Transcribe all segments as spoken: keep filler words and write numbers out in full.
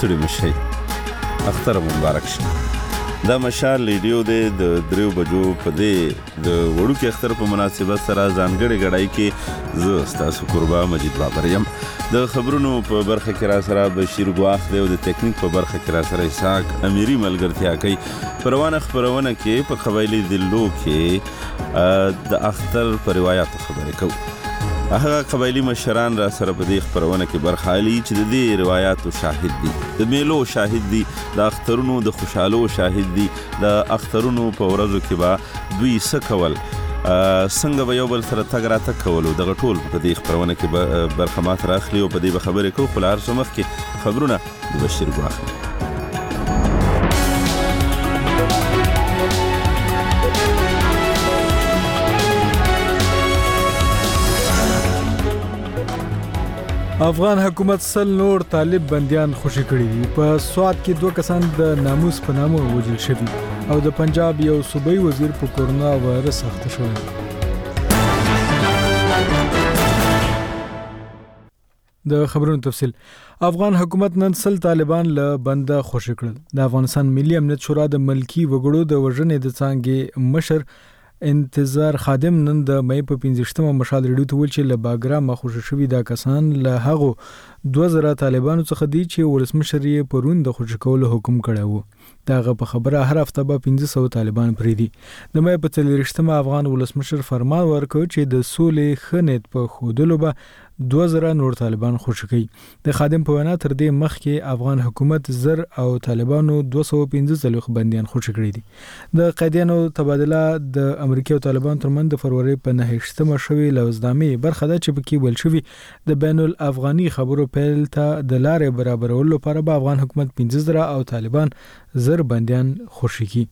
ستړي مشئ. اختر مبارک شه. دا مشال لیډیو دی د دریو بجو په دې د وړوکي اختر په مناسبت سره ځانګړې غړای کې زه ستاسو قربا مجید بابر یم. د خبرونو په برخه کې را سره بشیر ګواخ دی او د ټیکنیک په برخه کې را سره اسحاق امیری ملګرتیا کوي. پروانه خبرونه کې په قبایلی دلو کې د اختر په روایتو خبرې کوو. هغه قبایلی مشران را سره په دې خبرونه کې برخه اخلي چې د دې روایتو شاهد دي، د میلو شاهد دي، د اخترونو د خوشحالو شاهد دي. د اخترونو په ورځو کې به دوی څه کول، څنګه به یو بل سره تګ راتګ کول، دغه ټول په دې خبرونه کې برخه مات راخلي او په دې به خبرې کوو. خو له هر څه مخکې خبرونه د بشیر ګواخ. افغان حکومت سل نور طالب بندیان خوشي کړي دي. په سوات کې دوه کسان د ناموس په نامه وژل شوي او د پنجاب یو صوبایي وزیر په کورونا وایرس اخته شوی. د خبرونو تفصیل. افغان حکومت نن سل طالبان له بنده خوشي کړل. د افغانستان ملي امنیت شورا د ملکی وګړو د وژنې د څانګې مشر انتظار خادم نن د مې په پنځشتمه مشال ریډیو ته ویل چې له باګرامه خوشي شوي دا کسان له هغو دوه زره طالبانو څخه دي چې ولسمشر یې پرون د خوشي کولو حکم کړی وو. دغه په خبره هر هفته به پنځه سوه طالبان پریدي. د مې په څلوېښتمه افغان ولسمشر فرمان ورکړ چې د سولې ښه نیت په ښودلو به دوه زره نور طالبان خوشي کوي. د خادم په وینا تر دې مخکې افغان حکومت زر او طالبانو دوه سوه پنځه څلوېښت بندیان خوشي کړي دي. د قیدیانو تبادله د امریکا او طالبان ترمنځ د فروری په نهه شوي لوزنامې برخه ده چې پکې ویل شوي د بین الافغاني خبرو پیل ته د لارې برابرولو لپاره به افغان حکومت پنځه زره او طالبان زر بندیان خوشي کړي.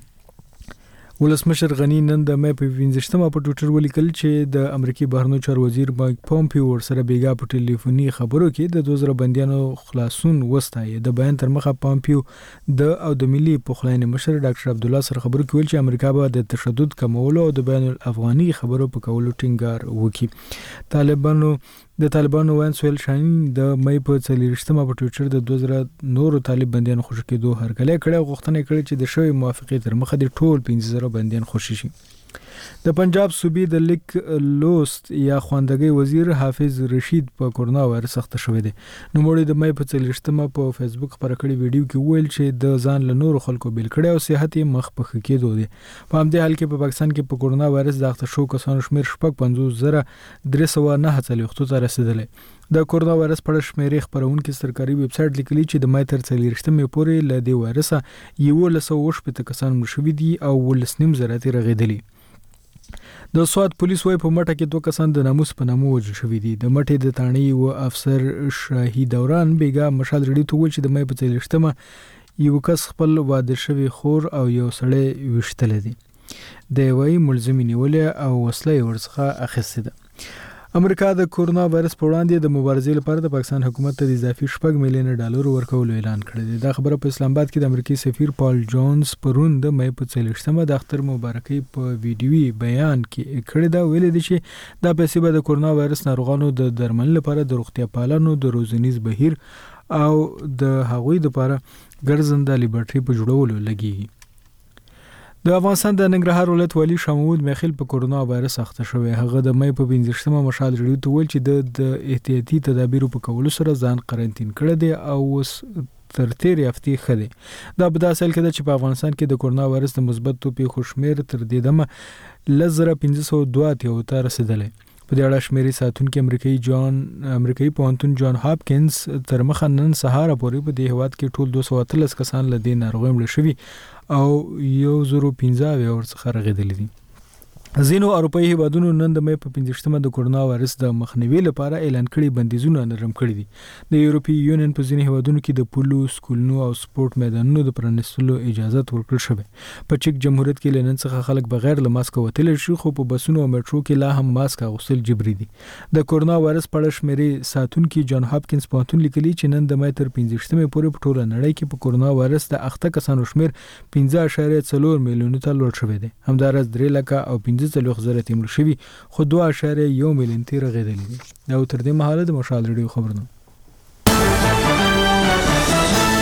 ولسمشر غنی نن د مې په پنځشتمه په ټویټر ولیکل چې د امریکای بهرنیو چارو وزیر مایک پومپیو ورسره بیګا په ټلیفوني خبرو کې د دوه زره بندیانو خلاصون وستایي. د بیان تر مخه پومپیو د او د ملي پخلاینې مشر ډاکټر عبد الله سره خبرو کې ویل چې امریکا به د تشدد کمولو او د بین الافغاني خبرو په کولو ټینګار وکړي. طالبانو د طالبانو وین سویل شاهین د مې په څلوېښتمه په ټویټر د دوه زره نورو طالب بندیانو خوشي کېدو هرکلی کړی او غوښتنه کړې چې د شوی موافقې تر مخه د ټول پنځه زره بندیان خوشي شي. د پنجاب صوبې د لیک لوست یا خواندګۍ وزیر حافظ رشید په کورونا وایرس اخته شوی دی. نوموړي د مې په څلوېښتمه په فیسبوک خپره کړې ویډیو کې ویل چې د ځان له نورو خلکو بیل کړی او صحت یې مخ په ښه کېدو دی. په همدې حال کې په پاکستان کې په کورونا وایرس د اخته شوو کسانو شمېر شپږ پنځوس زره درې سوه نهه څلوېښتو ته رسېدلی. د کورونا وایرس په اړه شمیرې خپرونکي سرکاري ویب سایټ لیکلي چې د مې تر څلوېښتمې پورې له دې وایرسه یولس سوه اووه شپېته کسان مړه شوي دي او اوولس نیم زره ترې رغېدلي. د سوات پولیس وايي په مټه کې دوه کسان د ناموس په نامه وژل شوي دي. د مټې د تاڼۍ و افسر شاهي دوران بیګا مشال ریډیو ته وویل چې د مې په څلوېښتمه یو کس خپل واده شوی خور او یو سړی ویشتلی دی. د یوې ملزمې نیولې او وسله یې ورڅخه اخیستې ده. امریکا د کورونا وایرس په وړاندې د مبارزې لپاره د پاکستان حکومت ته د اضافي شپږ میلیونه ډالر ورکولو اعلان کړی دی. دا خبره په اسلام آباد کې د امریکایي سفیر پال جونز پرون د مې په څلوېښتمه د اختر مبارکۍ په ویډیوي بیان کې کړی دا. ویلي دی چې دا پیسې به د کورونا وایرس ناروغانو د درملنې لپاره د روغتیا پالانو د روزنیز بهیر او د هغوی لپاره ګرځنده لیبارټري په جوړولو لګیږي. د افغانستان د ننګرهار ولایت والي شاه محمود میخیل په کورونا وایرس اخته شوی. هغه د مې په پنځشتمه مشال ریډیو ته ویل چې د د احتیاطي تدابیرو په کولو سره ځان قرنطین کړی دی او اوس تر تیرې هفتې ښه دی. دا په داسې حال کې ده چې په افغانستان کې د کورونا وایرس د مثبتو پیښو شمېر تر دې دمه لس زره پنځه سوه دوه اتیاوو ته رسېدلی. په دې اړه شمیرې ساتونکي امریکایي جان امریکایي پوهنتون جان هاپکینز تر مخه نن سهار پورې په دې هیواد کې ټول دوه سوه اتلس کسان له دې ناروغۍ مړه شوي او یو زرو پنځه اویا ورڅخه رغېدلي دي. ځینو اروپایي هیوادونو نن د مې په پنځشتمه د کورونا وایرس د مخنیوي لپاره اعلان کړي بندیزونه نرم کړي دي. د یورپي یونین په ځینې هیوادونو کې د پولو، سکولونو او سپورت میدانونو د پرانیستلو اجازه ورکړل شوې. په چک جمهوریت کې له نن څخه خلک بغیر له ماسک وتلی شي، خو په بسونو او میټرو کې لا هم ماسک اغوستل جبري دي. د کورونا وایرس په اړه شمیرې ساتونکي جان هاپکینز پوهنتون لیکلي چې نن د مې تر پنځشتمې پورې په ټوله نړۍ کې په کورونا وایرس د اخته کسانو شمیر پنځه اعشاریه څلور میلیونو ته لوړ شوی دی. همداراز درې لکه او پنځه څلوېښت زره تیمړ شوي، خو دوه اعشاریه یو میلیون ته رغېدلي دي. او تر دې مهاله د مشال ریډیو خبرونه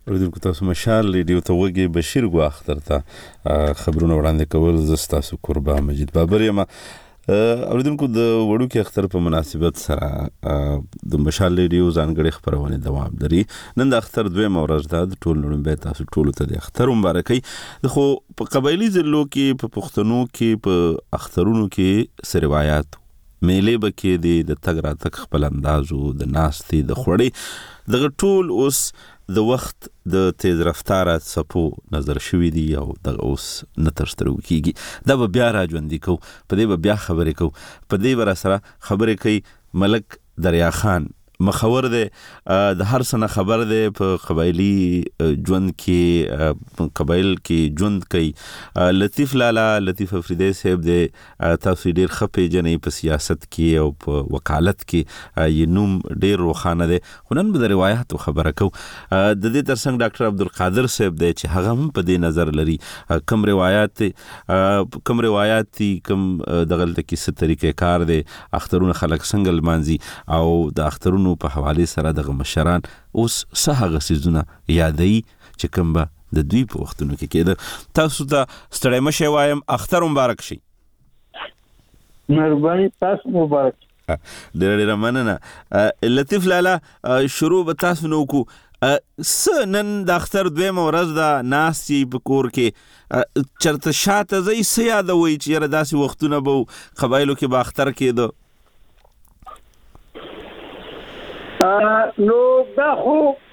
اوریدونکو تاسو مشال ریډیو ته وګورئ. بشیر ګو اختر ته خبرونه وړاندې کول زه تاسو قربا مجید بابر یم. اوریدونکو د وړوکي اختر په مناسبت سره د مشال ریډیو ځانګړي خبرونه دوام لري. نن د اختر دویمه ورځ ده. د ټول لومړی تاسو ټول ته د اختر مبارکي. خو په قبایلی ضلعو کې په پښتنو کې په اخترونو کې سره روایت میلې بکې د تګ راتګ خپل اندازو د ناستې د خوړې دغه ټول اوس د وخت د تیز رفتاره څپو نظر شوي دي او دغه اوس نه ترسره کیږي. دا به بیا را ژوندي کوو، په دې به بیا خبرې کوو، په دې به راسره خبرې کوي ملک دریا خان. مخور دی د هر څه خبر دی په قبایلی ژوند کې قبایل کې ژوند کوي. لطیف لالا لطیف افریدی صاحب دی، تاسو ډیر ښه پیژنئ په سیاست کې او په وکالت کې یې نوم ډیر روښانه دی. خو نن به د روایاتو خبره کوو. د دې ترڅنګ ډاکټر عبدالقادر صاحب دی چې هغه هم په دې نظر لري کم روایات کم روایات دي کم دغلته کې څه طریقې کار دی، اخترونه خلک څنګه لمانځي او د اخترونو په حواله سره دغه مشران اوس څه هغه سيزونه یادوي چې کوم به د دوی په وختونو کې کېده. تاسو ته ستړی مشه وایم، اختر مبارک شي. مهرباني، تاسو مبارک. ډېر ډېر مننه. لطیف لالا شروع به تاسو نو کو. س نن د اختر دویمه ورځ ده، ناستي په کور کې چرته شاته زی څه یادوي چې یاره داسې وختونه به قبایلو کې به اختر کېده؟ نو دا خو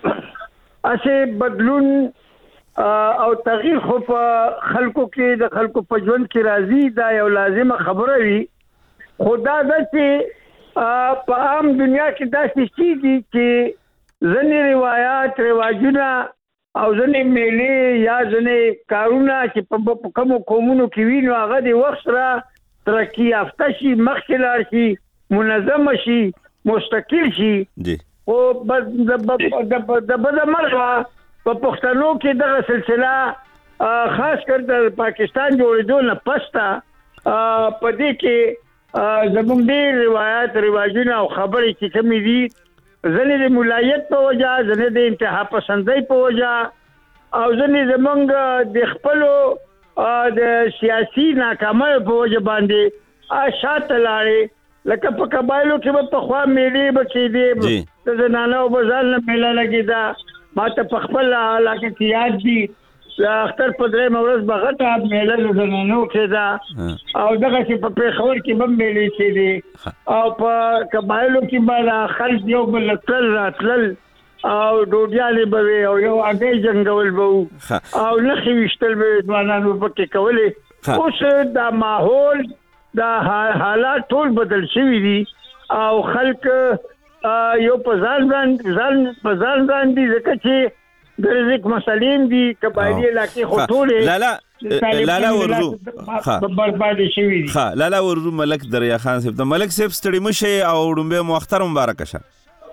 اسه بدلون او تغییر خو په خلکو کې د خلکو په ژوند کې راځي، دا یو لازمه خبره وي. خدا د چې په عام دنیا کې دا څه دي چې ځنې روایت رواجونه او ځنې میلې یا ځنې کارونه چې په کومو قومونو کې وي نو هغه د وخت سره ترقي یافته شي، مخکې لاړ شي، منظم شي، مستقل شي. جی او د د بده مرغه په پښتنو کې دغه سلسله خاص کر د پاکستان جوړېدو نه پسته په دې کې زموږ ډېر روایت رواجونه او خبرې چې کومې دي ځنې د ملایت په وجه، ځنې د انتها پسندۍ په وجه او ځنې زموږ د خپلو د سیاسي ناکامیو په وجه باندې شاته لاړې. لکه په قبایلو کې به پخوا میلې به کېدې، د زنانو به ځان نه میله لګېده. ما ته په خپل علاقه کې یاد دي د اختر په درېیمه ورځ به غټه میله د زنانو کېده او دغسې په پېښور کې به میلې کېدې او په قبایلو کې به خلک یو بل تلل راتلل او ډوډیانې به وې او یو هګۍ جنګول به وو او نښې ویشتل به یې ځوانانو پکې کولې. اوس دا ماحول دا حالات ټول بدل شوي دي او خلک یو په ځان باندې ځان په ځان باندې ځکه چې د رزق مسلیم دي قبایلی علاقې خو ټولې لالا لالا ورزو برباد شوي دي. ها لالا ورزو ملک دریا خان صاحب ته ملک صاحب ستړي مشه او ډومبه مو اختر مبارک شه.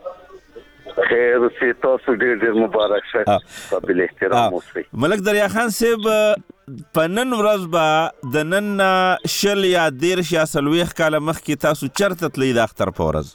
خیر سي تاسو ډېر ډېر مبارک شه. قابل احترام اوسئ. ملک دریا خان صاحب په نن ورځ به د نن شل یا دیرش یا څلوېښت کاله مخکې تاسو چېرته تلئ د اختر په ورځ؟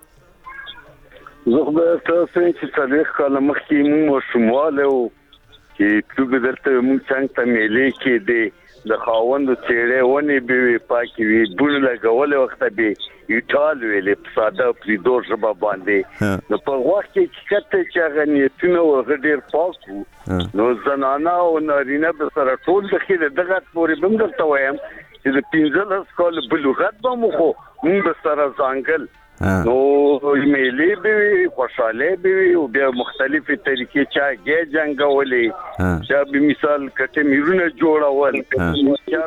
زه خو به درته وایم چې څلوېښت کاله مخکې موږ ماشوموالی وو چې تلو به دلته موږ څنګ ته میلې کېدې، د خاوندو څېړۍ ونې به وې پاکې وې، بوڼ لګولې وخته به ایټال ویلې په ساده پریدور ژبه باندې. نو په وخت کې چې کته چې هغه نیتونه وو هغه ډېر پاک وو نو زنانه او نارینه به سره ټول د ښې د دغه پورې به هم درته وایم چې د پنځلس کاله بلوغت به مو خو موږ به سره ځانګل نو میلې به وي، خوشحالۍ به وي او بیا مختلفې طریقې چا ګی جنګولې، چا به مثال کټې میرونه جوړول، چا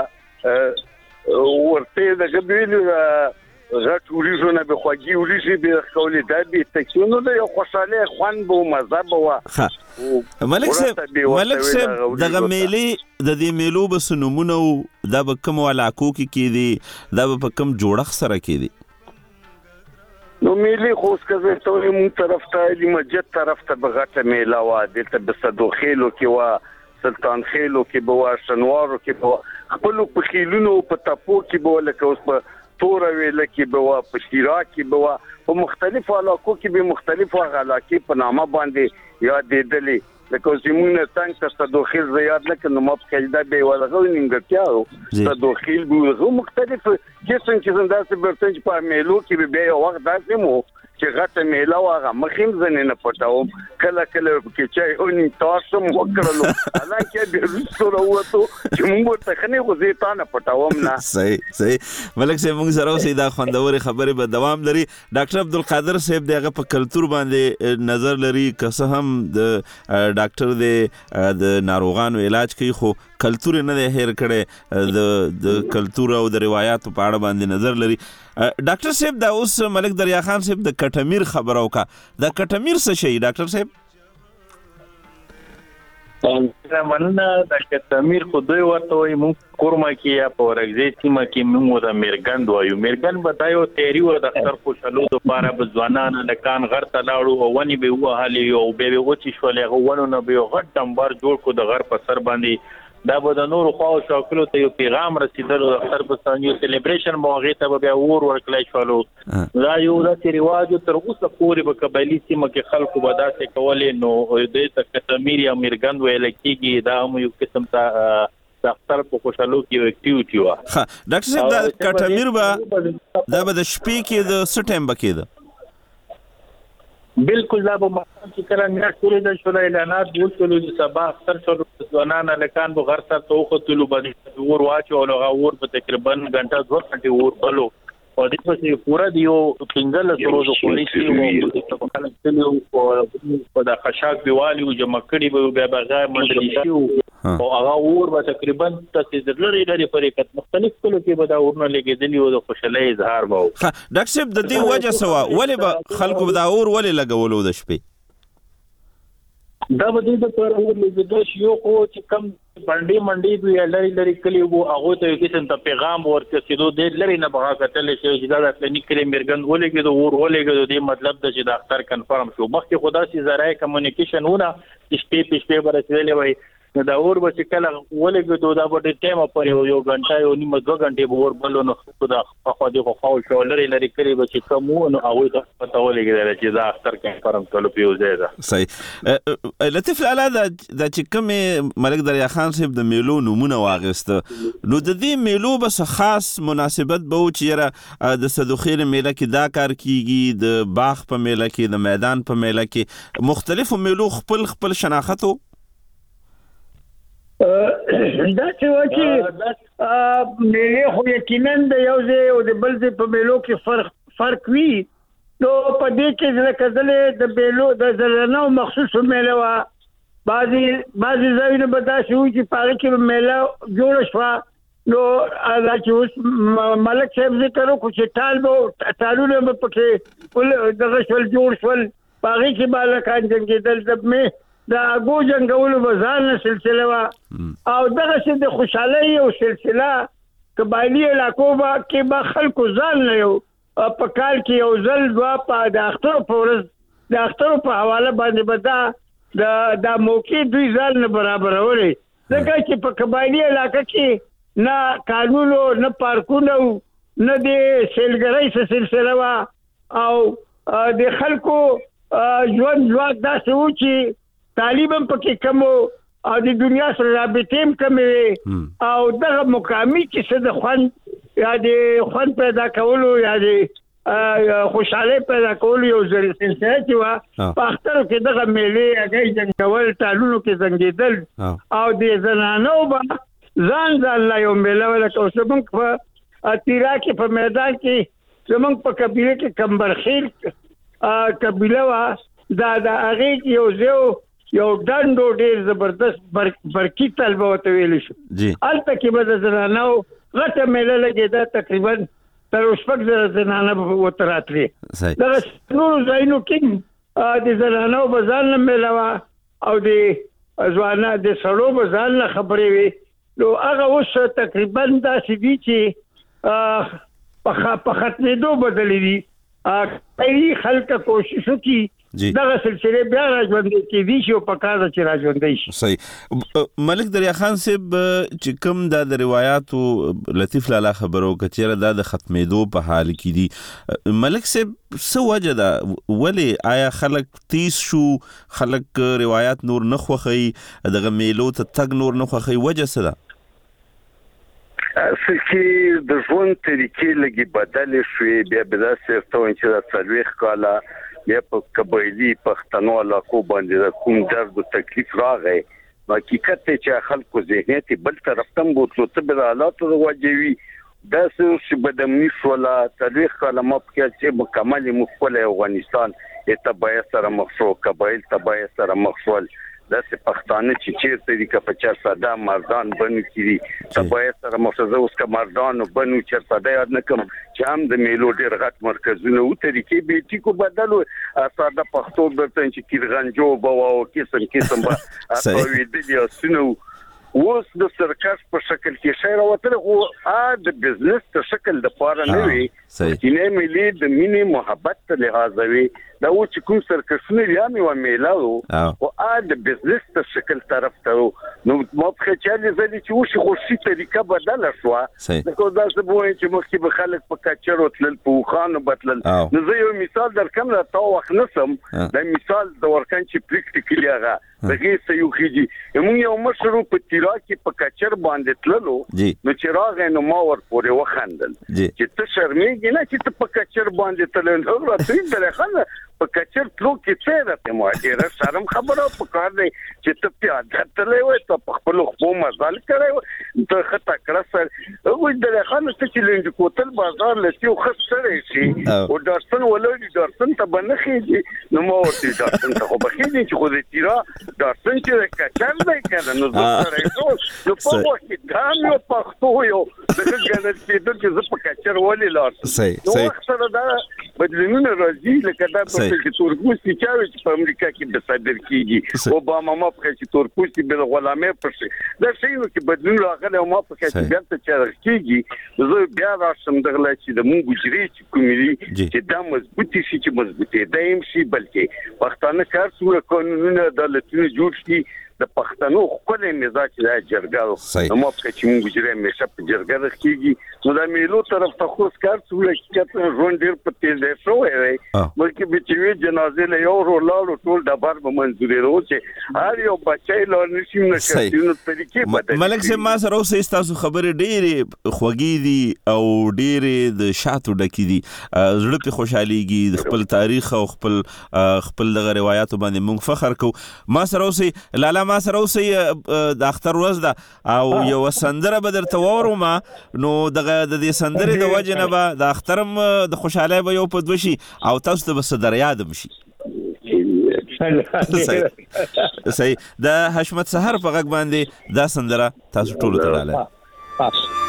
به ورته دغه به ویلو غټ وریژونه به خوږې وریژې به ښکولې، دا به تکیونو د یو خوشحالۍ خوند به و مزه به وه. ملک صاحب ملک صاحب دغه میلې د دې میلو به څه نومونه وو؟ دا به کومو علاقو کې کېدې؟ دا به په کوم جوړښت سره کېدې؟ نو میلې خو اوس که زه ته وایم مونږ طرف ته علي مسجد طرف ته به غټه میله وه، دلته به صدو خیلو کې وه، سلطان خیلو کې به وه، شنوارو کې به وه، خپلو په خیلونو په تپو کې به وه، لکه اوس په توره ویله کې به وه، په شیرا کې به وه، په مختلفو علاقو کې به مختلفو هغه علاقې په نامه باندې یادېدلې لکه چې موږ نه څنګه تدخل زیات نه کنه ما په کېدا به ولغو نیمګړتیا تدخل به مختلف قسم قسم داسې برتنج په میلو کې به یو وخت داسې مو چې غټه میله واغه مخیم زنه نه پټاوم کله کله کې چې اونې تاسو مو کړلو حالانکه د رسول وته چې موږ ته خنه غو زه تا نه پټاوم نه صحیح صحیح ملک صاحب موږ سره اوسې دا خوندور خبره به دوام لري ډاکټر عبدالقادر صاحب دغه په کلچر باندې نظر لري که څه هم د ډاکټر د ناروغانو علاج کوي خو کلچر نه هیر کړي د د کلچر او د روایتو په اړه باندې نظر لري ډاکټر صاحب دا اوس ملک دریا خان صاحب د کټمیر خبرو کا د کټمیر څه شي ډاکټر صاحب څنګه مننه د کټمیر خو دوی ورته وي مونږ کورما کې یا په ورګزې سیمه کې موږ د میرګند وایو میرګند بتایو تیری ور د اختر خوشالو د پاره به ځوانان لکان غر ته لاړو او ونی به وهالي او به به وچی شولې غوونو نه به غټ ټمبر جوړ کو د غر په سر باندې دا به د نور خو شاکلو ته یو پیغام رسیدل د اختر په ثانیو سلیبریشن موغه ته به اور ورکلای شولو دا یو د ریواج تر اوسه پورې په قبایلی سیمه کې خلکو به داسې کولې نو د تکتمیر یا میرګند ویل کېږي دا هم یو قسم ته د اختر په خوشالو کې یو اکټیویټي و ها ډاکټر صاحب دا کټمیر به دا به د شپې کې د سټیم بکیده بالکل دا به مخکې چې کله نه ټولې د شولې اعلانات جوړ شول چې سبا اختر شول ځوانان لکان به غر سره توختلو باندې ور واچو او اور په تقریبا غنټه دوه غنټې اور بلو او د دې پورا دیو پنځل سروزو پولیسي او په کله چې په د خشاک دیوالي او جمع کړي به به بغیر منډلي شي او هغه اور به تقریبا تاسو لري لري پرې کټ مختلف کلو کې به دا اورونه لګېدلی او د خوشالۍ اظهار به ډاکټر صاحب د دې وجه سوا ولې به خلکو به دا اور ولې لګولو د شپې دا به دې د پر اور لګېدل شي یو خو چې کم باندې منډي دوی لري لري کلی وو هغه ته کیسه ته پیغام ورکړي دوی لري نه بغا کتل شي چې دا د کلینیک کې مرګند ولګي د اور ولګي د دې مطلب د چې د اختر کنفرم شو مخکې خدا سي زراعي کمیونیکیشن ونه شپې په شپې برسېلې وای دا اور به چې کله ولګي دا به د ټیمه پر یو غنټه یو نیمه دوه غنټې به اور بلو نو خدا خو دې خو خو شو لري لري کلی به چې کومو نو هغه ته پته ولګي چې دا اختر کنفرم کولو پیو زیاده صحیح لطیف لاله دا چې کوم ملک دریا خان صاحب د میلو نمونه واغسته نو د دې میلو بس خاص مناسبت به و چې د صدوخیر میله کې دا کار کیږي د باغ په میله کې د میدان په میله کې مختلفو میلو خپل خپل شناختو دا چې و چې میله خو یقینا د یو ځای او د بل ځای په میلو کې فرق فرق وي نو په دې کې ځکه ځلې د میلو د زلنو مخصوص میله وا بعضی بعضی ځایونه به دا شو چې پاره کې میله جوړ شو نو دا چې اوس ملک صاحب ذکر وکړو چې ټال به ټالونه به پکې ول دغه شول جوړ شول پاره کې بالکان جنګېدل د مې دا اګو جنگولو بزانه سلسله وا او دغه څه د خوشحالي او سلسله قبایلی علاقو با کې با خلکو ځان نه یو په کال کې یو ځل دوا په د اختر په ورځ د اختر په حواله باندې بدا د د موقع دوی ځان نه برابرولې ځکه چې په قبایلی علاقه کې نه قانون نه پارکونه نه د سیلګرۍ سلسله وا او د خلکو ژوند ژوند داسې و چې تعلیمم پکې کم او د دنیا سره رابطه هم کم او دغه مقامی چې څه د خوند یا د خوند پیدا کولو یا د خوشحالي پیدا کولو یو ځل سلسله چې وا په اختر کې دغه میلې هغه جنګول ټالونو کې زنګېدل او د زنانو به ځان ځان لا یو میله ولکه اوس موږ په تیرا کې په میدان کې زمونږ په قبیله کې کمبرخیل قبیله وا دا د هغې یو ځای یو ډنډو ډېر زبردست بر برکی طلبه وته ویل شو هلته کې به د زنانو غټه میله لګېده تقریبا تر شپږ زره زنانه به ورته راتلې دغه نورو ځایونو کې د زنانو به ځان نه میله وه او د ځوانه د سړو به ځان نه خبرې وي نو هغه اوس تقریبا داسې دي چې په ختمېدو بدلې دي خلک کوشش وکړي دغه سلسله بیا راځوندې کې دي چې په کار چې راځوندې شي. صحیح. ملک دریا خان صاحب چې کوم د روایتو لطیف لالا خبرو کچېره د ختمېدو په حال کې دي، ملک صاحب څه وجه ده ولی آیا خلک تیز شو، خلک روایت نور نه خوښي، دغه میلو ته تګ نور نه خوښي، وجه څه ده؟ چې د ژوند طریقې لګي بدل شوې، بیا به داسې ورته چې دا څلوېښت کاله بیا په قبایلي پښتنو علاقو باندې کوم درد او تکلیف راغی، حقیقت چې خلکو ذهنیت بل طرف ته بوتلو ته به حالاتو واجوي داسې چې بدمني شوله. څلوېښت کاله ما پکې چې مکمل مخفل افغانستان تبعیه سره مخ شو، قبایل تبعیه سره مخ شول، داسې پښتانه چې چیرته دي که په چرساده مردان بنو کړي تبعیه سره مخ شو. زه اوس که مردان بنو چرساده یاد نه کوم چې هم د میلو ډېر غټ مرکزونه و، طریقې به ټیکو بدل و، ساده پښتو درته چې کیرغنجو به او قسم قسم به اټویدلي اسونه اوس د سرکس په شکل کې شی راوتل، خو ا د بزنس په شکل د پاره نه وي، چې نه ملي د مینې محبت ته لحاظ وي. دا و چې کوم سرکسونه یا مې و میلاو او ا د بزنس په شکل طرف ته نو ما په چالي زدي چې وشي خوشي طریقه بدل شو. دا دا څه وایي چې مخکې به خلک په کچرو تل په خانو بدلل. نو زه یو مثال درکم را تا وخت نسم، دا مثال د ورکان چې پریکټیکلی هغه دغه څه یو خېږي موږ یو مشرو په تیرا کې په کچر باندې تللو، نو چې راغی نو ما ور پورې وخندل چې ته شرمېږې نه چې ته په کچر باندې تلل. نو راځي درخانه په کچر تلو کې څه راته مو ډېر شرم خبره په کار دی چې ته پیاده تللی وای، ته په خپل خو مزل کړی ته خطا کړه سر وای درخانه چې لنډ کوتل بازار لسی او خط سره شي او دارسن ولودي دارسن ته بنخېږي. نو ما ورته دارسن ته خو بخېږي چې خو دې تیرا دارسن چې کچر دی کنه نو زه سره نو په وخت کې ګام یو پښتو یو دغه ګنل چې د چې په کچر ولې لار صحیح صحیح سره دا بدلونونه راځي لکه دا چې تورپوستي چاوي چې په امریکا کې د صدر کیږي، اوباما ما په چې تورپوستي بل غلامه پرسي دا شی نو کې بدلون راغلی او ما په چې بیا ته چې کیږي زه بیا راشم دغه چې د مونږ ګجري چې کومې چې دا مضبوطی شي چې مضبوطی دایم شي، بلکې پښتانه کار سره قانونونه عدالتونه جوړ شي د پښتنو خپل مزاج د جرګو. نو ما په چې مونږ ګجري مشه په جرګه راکېږي نو دا میلو طرف ته خو کار سره چې ژوند ډیر په تیز دی شوی بلکې به چې جنازې له یو ورلاړو ټول د بار به منځوري وروچې هر یو بچای لا نشي نشي نو طریقې بدل. ملک سه ما سره اوسې تاسو خبرې ډېرې خوږې دي او ډېرې د شاتو ډکې دي، زړه په خوشحاليږي، خپل تاریخ او خپل خپل دغه روایتو باندې موږ فخر کوو. ما سره اوسې لالا ما سره اوسې د اختر ورځ ده او یو سندره به درته واورم، نو دغه د دې سندرې د وجه نه به د اخترم د خوشحالۍ به یو په دوه شي او تاسو ته به څه در یادم شي. صحیح. د حشمت سحر په غږ باندې دا سندره تاسو ټولو ته ډاله.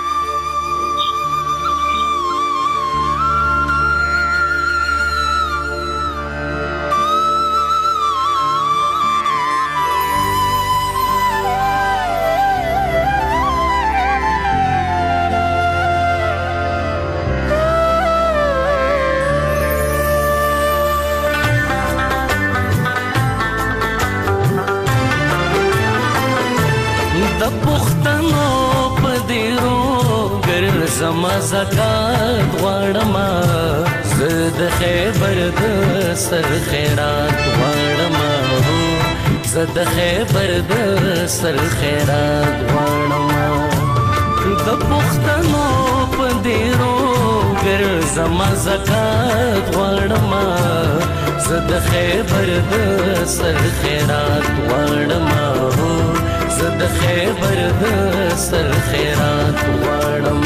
زما زکات غواړم زه د خیبر د سر خیرات غواړم زه د خیبر د سر خیرات غواړم د پښتنو په ډیرو ګر زما زکات غواړم زه د خیبر د سر خیرات غواړم زه د خیبر د سر خیرات غواړم.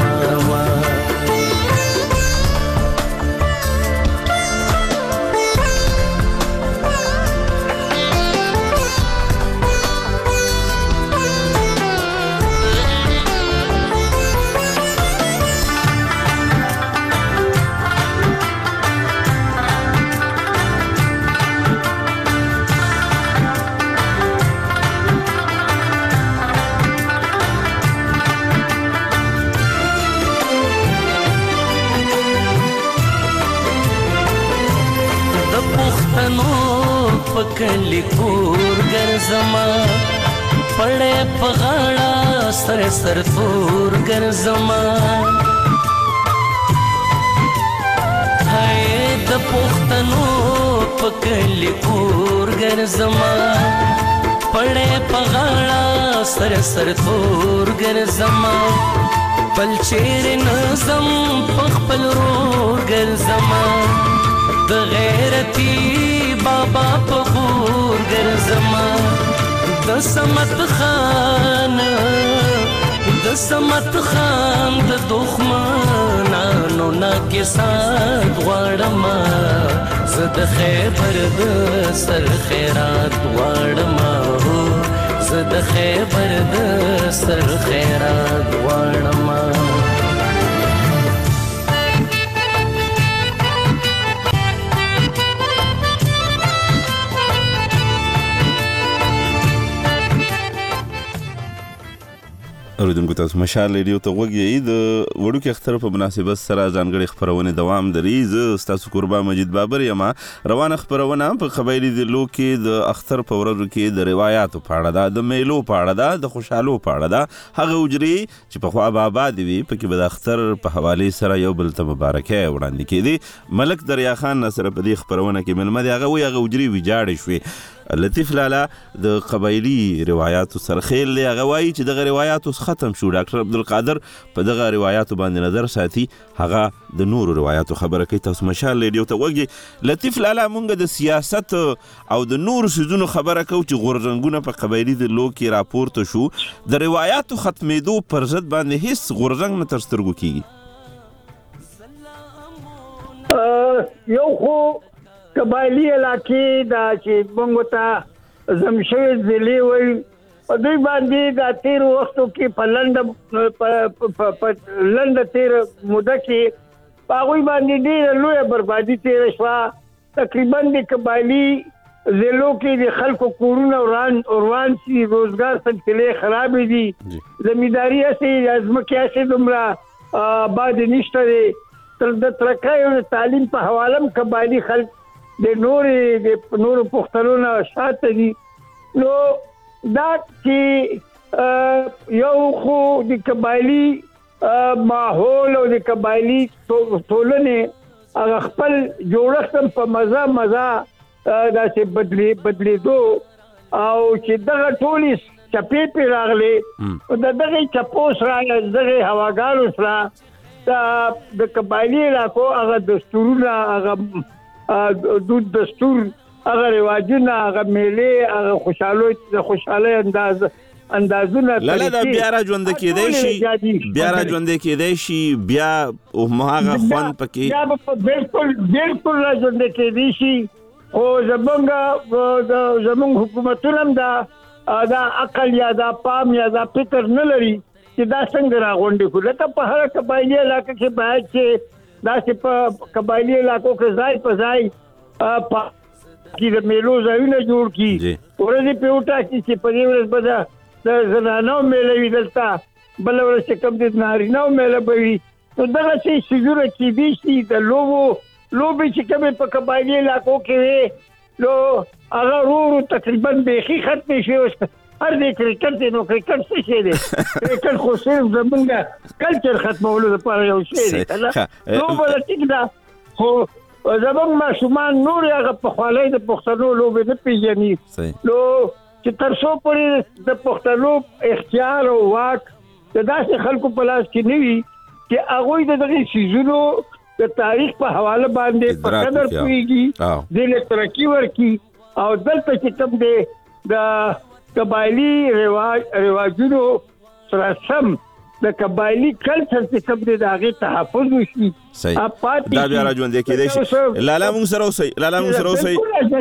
پکلی کور ګرځما پړې په غاړه سر سر تور ګرځما هاي د پښتنو پکلی کور ګرځما پړې په غاړه سر سر تور ګرځما بل چیر نظم پخپل رور ګرځما د غیرتی بابا په غور ګرځما د سمت خان د سمت خان د دښمنانو نه کې سات غواړم زه د خیبر د سر خیرات غواړم زه د خیبر د سر خیرات غواړم اوریدونکو تاسو مشال ریډیو ته غوږ یې د وړوکي اختر په مناسبت سره ځانګړي خبرونه دوام لري. زه ستاسو قربا مجید بابر یم. روانه خبرونه په قبایلي ضلعو کې د اختر په ورځو کې د روایتو په اړه ده، د میلو په اړه ده، د خوشحالو په اړه ده. هغه حجرې چې پخوا به آباد وي پکې به د اختر په حوالې سره یو بل ته مبارکۍ وړاندې کېدې. ملک دریا خان سره په دې خبرونه کې ملمه دی. هغه وایي هغه حجرې ویجاړې شوې. لطیف لالا د قبایلی روایتو سرخیل دی. هغه وایي چې دغه روایتو ختم شو. ډاکټر عبدالقادر په دغه روایتو باندې نظر ساتي. هغه د نورو روایتو خبره کوي. تاسو مشال ریډیو ته وګورئ. لطیف لالا مونږ د سیاست او د نورو سيزونو خبره کوو چې غورځنګونه په قبایلی ضلعو کې راپورته شو. د روایتو ختمېدو پر ضد باندې هیڅ غورځنګ نه تر سترګو کیږي. یو خو قبایلی علاقې دا چې موږ ته زمشوي ضلع وایي په دوی باندې د تیر وختو کې په لنډ په لنډ تیر موده کې په هغوی باندې ډېره لویه بربادي تېره شوه. تقریبا د قبایلي ضلعو کې د خلکو کورونه روان شي، روزګار سلسلې خرابې دي، زمینداري هسې ځمکې هسې دومره آباد نشته دی. د ترقۍ او د تعلیم په حواله هم قبایلي خلک د نورې د نورو پښتنو نه شاته دي. نو دا چې یو خو د قبایلي ماحول او د قبایلي ټولنې هغه خپل جوړښت هم په مزه مزه داسې بدلېدو او چې دغه ټولې چپې پرې راغلې د دغې چپو سره دغې هواګانو سره د قبایلي علاقو هغه دستورونه هغه دود دستور هغه رواجونه هغه میلې هغه خوشحالۍ انداز اندازونه لاله دا بیا را ژوند کېدای شي بیا را ژوند کېدای شي بیا هغه خوند پکې بیا بالکل بالکل را ژوند کېدای شي. خو زمونږ زمونږ حکومتونه هم دا دا عقل یا دا پام یا دا فکر نه لري چې دا څنګه راغونډې کړو. لکه په هره قبایلي علاقه کې باید چې داسې په قبایلي علاقو کې ځای په ځای کې د میلو ځایونه جوړ کړي. ورځې پرې وټاکي چې په دې ورځ به د زنانو میله وي، دلته بله ورځ چې کوم د نارینهو میله به وي. نو دغسې څیزونه کېدای شي. د لوبو لوبې چې کومې په قبایلي علاقو کې وې نو هغه ورو ورو تقریبا بیخي ختمې شوې. هر دی کرکټ دی. نو کرکټ څه شی دی؟ کرکټ خو صرف زمونږ کلچر ختمولو لپاره یو شی دی. لوبه د ټیک ده، خو زمونږ ماشومان نور هغه پخوانی د پښتنو لوبې نه پېژني. نو چې تر څو پورې د پښتنو اختیار او واک د داسې خلکو په لاس کې نه وي چې هغوی د دغې څیزونو د تاریخ په حواله باندې په قدر پوهېږي، دې له ترقي ورکړي. او دلته چې کوم دی د قبایلی رواج رواجونو سره سم د قبایلی کلچر چې کوم دی د هغې تحفظ وشي. دا بیا را ژوندی کېدای شي. لالا مونږ سره اوسئ لالا مونږ سره اوسئ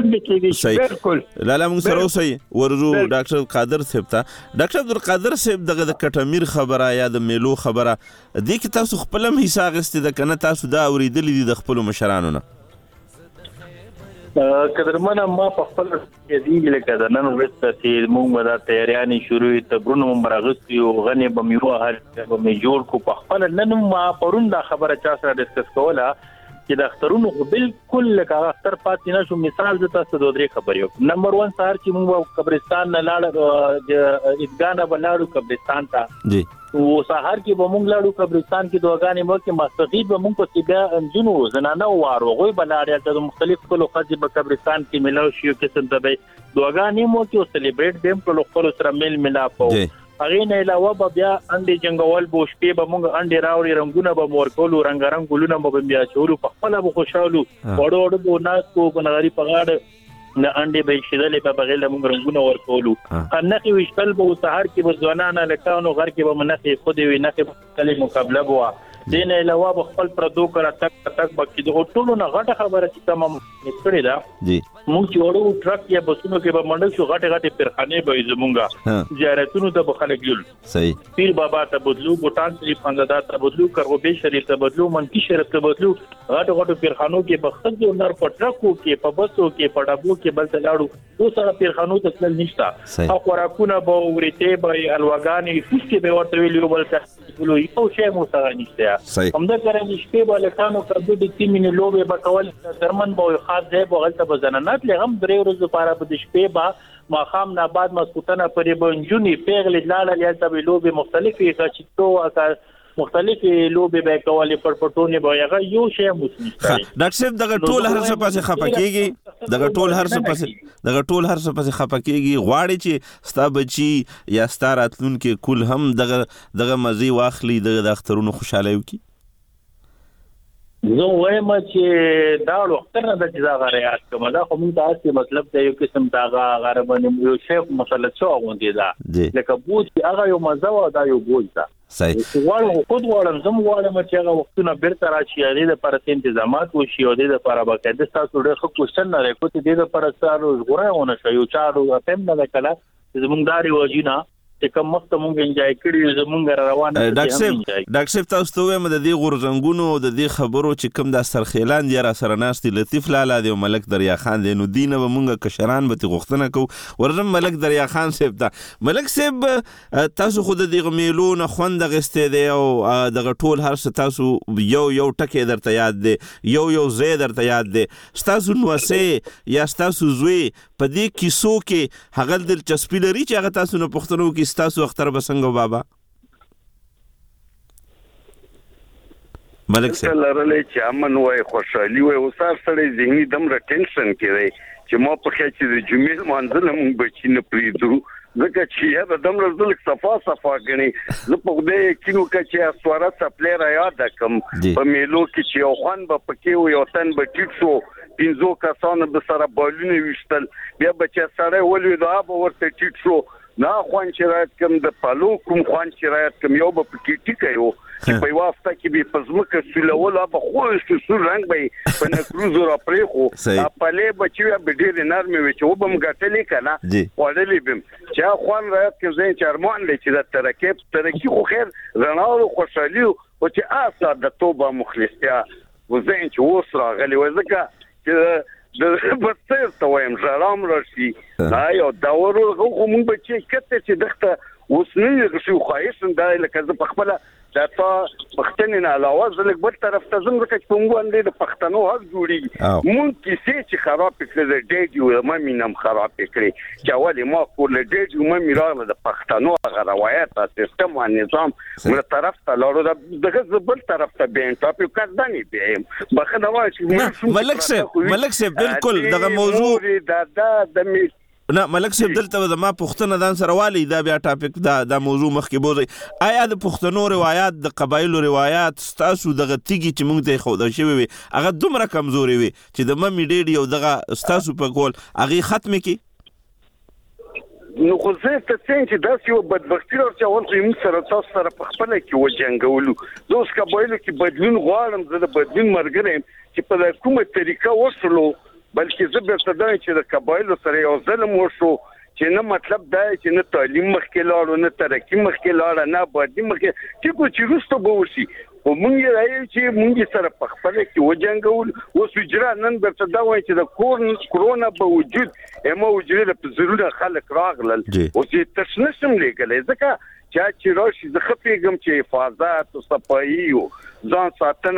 لالا مونږ سره اوسئ. ورځو ډاکټر قادر صاحب ته. ډاکټر عبدالقادر صاحب دغه د کټمیر خبره یا د میلو خبره دې کې تاسو خپل هم حصه اخیستې ده که نه؟ تاسو دا اورېدلي دي د خپلو مشرانو نه؟ قدرمنه ما په خپل دې لکه د نن ورځ چې موږ دا تیاریانې شروع ته برونو مرغسي او غنې به میوه هر به می جوړ کو په خپل نن ما پرون دا خبره چا سره ډسکس کوله چې د اخترونو خو بالکل لکه اختر پاتې نه شو. مثال د تاسو دوه درې خبرې وکړم. نمبر ون سهار چې موږ قبرستان نه لاړو د عیدګاه نه ولاړو قبرستان ته جی او سهار کې به موږ لاړو قبرستان کې دعاګانې مو کې مستغیب به موږ په بیا انجونو زنانه وارو غوي بلاړیا ته مختلف کلو خځې په قبرستان کې ملاو شي قسم ته به دعاګانې مو کې سلیبریټ دیم په خپل سره میل ملاپ وو. هغه نه علاوه به بیا انډي جنگول بو شپې به موږ انډي راوړي رنگونه به مور کولو رنگارنګ ګلونه به بیا چولو په خپل به خوشاله وړو وړو بو ناس کو بنغری په غاړه نه انډي به شیدلې په بغل موږ رنگونه ور کولو. انخي وشتل به سهار کې به ځوانانه لکانو غر کې به منخي خو دې نه کې کلی مقابله بوا. دین علاوه خپل پردو کرا تک تک بکې د ټولو نه غټه خبره چې تمام نکړي دا جی موږ چې وړو ټرک یا بسونو کې به منډل شو غټه غټه پرخانه به زمونږه زیارتونو ته بخلک جوړ صحیح پیر بابا ته بدلو بوتان شریف خانزاده ته بدلو کرغوبه شریف ته بدلو منکی شریف ته بدلو غټه غټه پرخانو کې بخښ جو نر پټرکو کې په بسو کې په ډبو کې بل تلاړو او سره پرخانو ته تل نشتا او خوراکونه به ورته به الواغانی فوس کې به ورته ویلو بل څه ولو یو شی مو سره نشته هم دا کرے نشته به لکانو کړو د تیمینه لوبه به کول درمن به خاص ځای به غلطه بزننات لغم درې ورځې لپاره په د شپې به ما خام نه بعد مسکوتنه پرې بنجونی پیغلې لاله یا د لوبه مختلفي کچتو مختلفي لوبه به کول پر پټونه به هغه یو شی مسلمان ډاکټر صاحب دغه ټول هر څه پاسه خپکیږي دغه ټول هر څه پاسه دغه ټول هر څه پاسه خپکیږي غواړي چې ستا بچي یا ستا راتلونکي کول هم دغه دغه مزي واخلي دغه د اخترونو خوشاله وکي. زه وایم چې دا وخت نه د جزا غریات کوم دا خو موږ تاسو مطلب د یو قسم دا غربانه یو شیخ مسله څو غوندي دا لکه بوت هغه یو مزه و دا یو بوت دا صحیح وړو خود وړم زم وړم چې هغه وختونه بیرته راشي د لپاره تنظیمات وشي او د لپاره باقاعده تاسو ډېر ښه کوشش نه لرئ کوته د لپاره سارو غوړونه شي یو چارو اتم نه کلا زمونږ داري وجینا چې کوم مخته مونږ انجای کړی زمونږ روانه ډاکټر صاحب ډاکټر صاحب تاسو ته وایم د دې غورزنګونو د دې خبرو چې کوم د سرخیلان دی را سره ناشتي لطیف لالا دی او ملک دریا خان دی نو دینه به مونږ کشران به غوښتنه کو ورزم ملک دریا خان صاحب دا ملک صاحب تاسو خود دغه میلون خوند غسته دی او دغه ټول هر څه تاسو یو یو ټکی درته یاد دی یو یو زی درته یاد دی تاسو نو سه یا تاسو زوی په دې کیسو کې هغه دلچسپي لري چې هغه تاسو نه پښتنو کې تاسو اختر بسنګ بابا ملک صاحب لرلې چې امن وای خوشحالي وای وسار سره ذهني دمره ټینشن کې دی چې ما په خې چې د جمعې منځل مونږ بچی نه پریدو ځکه چې دا دمره ځل صفا صفا غني زه په دې کینو کې چې اسواره سپلې را یاد کم په میلو کې چې یو خوان به پکې و یو تن به ټیټ شو پینځو کسانو به سره بالونه وشتل بیا بچا سره ولې دا به ورته ټیټ شو نه خوان شرایط کوم د پالو کوم خوان شرایط کوم یو به پکې ټیکه یو چې په واسطه کې به پزمکه سولول به خو څه رنگ به په نکروزو را پرې خو خپلې بچي به ډېر نرمه وي چې وبم غټلې کنه وړلې بم چې خوان راځي چې زين چرمان لې چې د ترکیب ترکی خو خیر رڼاو خوشالي او چې اسا د توبه مخلصیا وزين چې وسره غلي وځکه چې د بستر ته وایم زرام راشي دا یو دا ورو خو مونږ به چې کته چې دغه وسنی شو خواهش دا لکه ز په خپل دا پښتنې نه علاوه زلک بل طرف ته زم وکړ چې موږ باندې د پښتنو حق جوړي مونږ کیسه چې خراب کړل د ډېډ یو مې نم خراب کړی چې اول ما کول ډېډ یو مې راغله د پښتنو هغه روایت او سیستم او نظام موږ طرف ته لاړو دغه بل طرف ته بین ټاپ یو کډانی بیم بخنه وای ملک صاحب ملک صاحب بالکل دغه موضوع دا د نه ملک صاحب دلته د ما پښتنه دان سره والی دا بیا ټاپک دا د موضوع مخکې بوزي آیا د پښتنو روایت د قبایلو روایت ستاسو دغه تیږي چې موږ ته خو دا شوی وي هغه دومره کمزوري وي چې د ممی ډېډي او دغه ستاسو په کول هغه ختم کی نو خو زه ته څنګه دا یو بدبختی راځي اول خو موږ سره تاسو سره په خپل کې وجنګولو دوس قبایلو کې بدلون غواړم زه د بدلون مرګرم چې په کومه طریقه وصلو بلکې زه به ستدای چې د قبایلو سره یو ظلم وشو چې نه مطلب دا چې نه تعلیم مخکې لاړو نه ترقی مخکې لاړه نه باندې مخکې چې کو چې رسته به وشي او مونږ راځي چې مونږ سره په خپل کې وجنګول او سجرا نن به دا وایي چې د کور کرونا په وجود اما وجود په ضرورت خلک راغلل او چې تشنشم لګلې ځکه چې چې راشي زه خپېږم چې حفاظت او صفایي او ځان ساتنه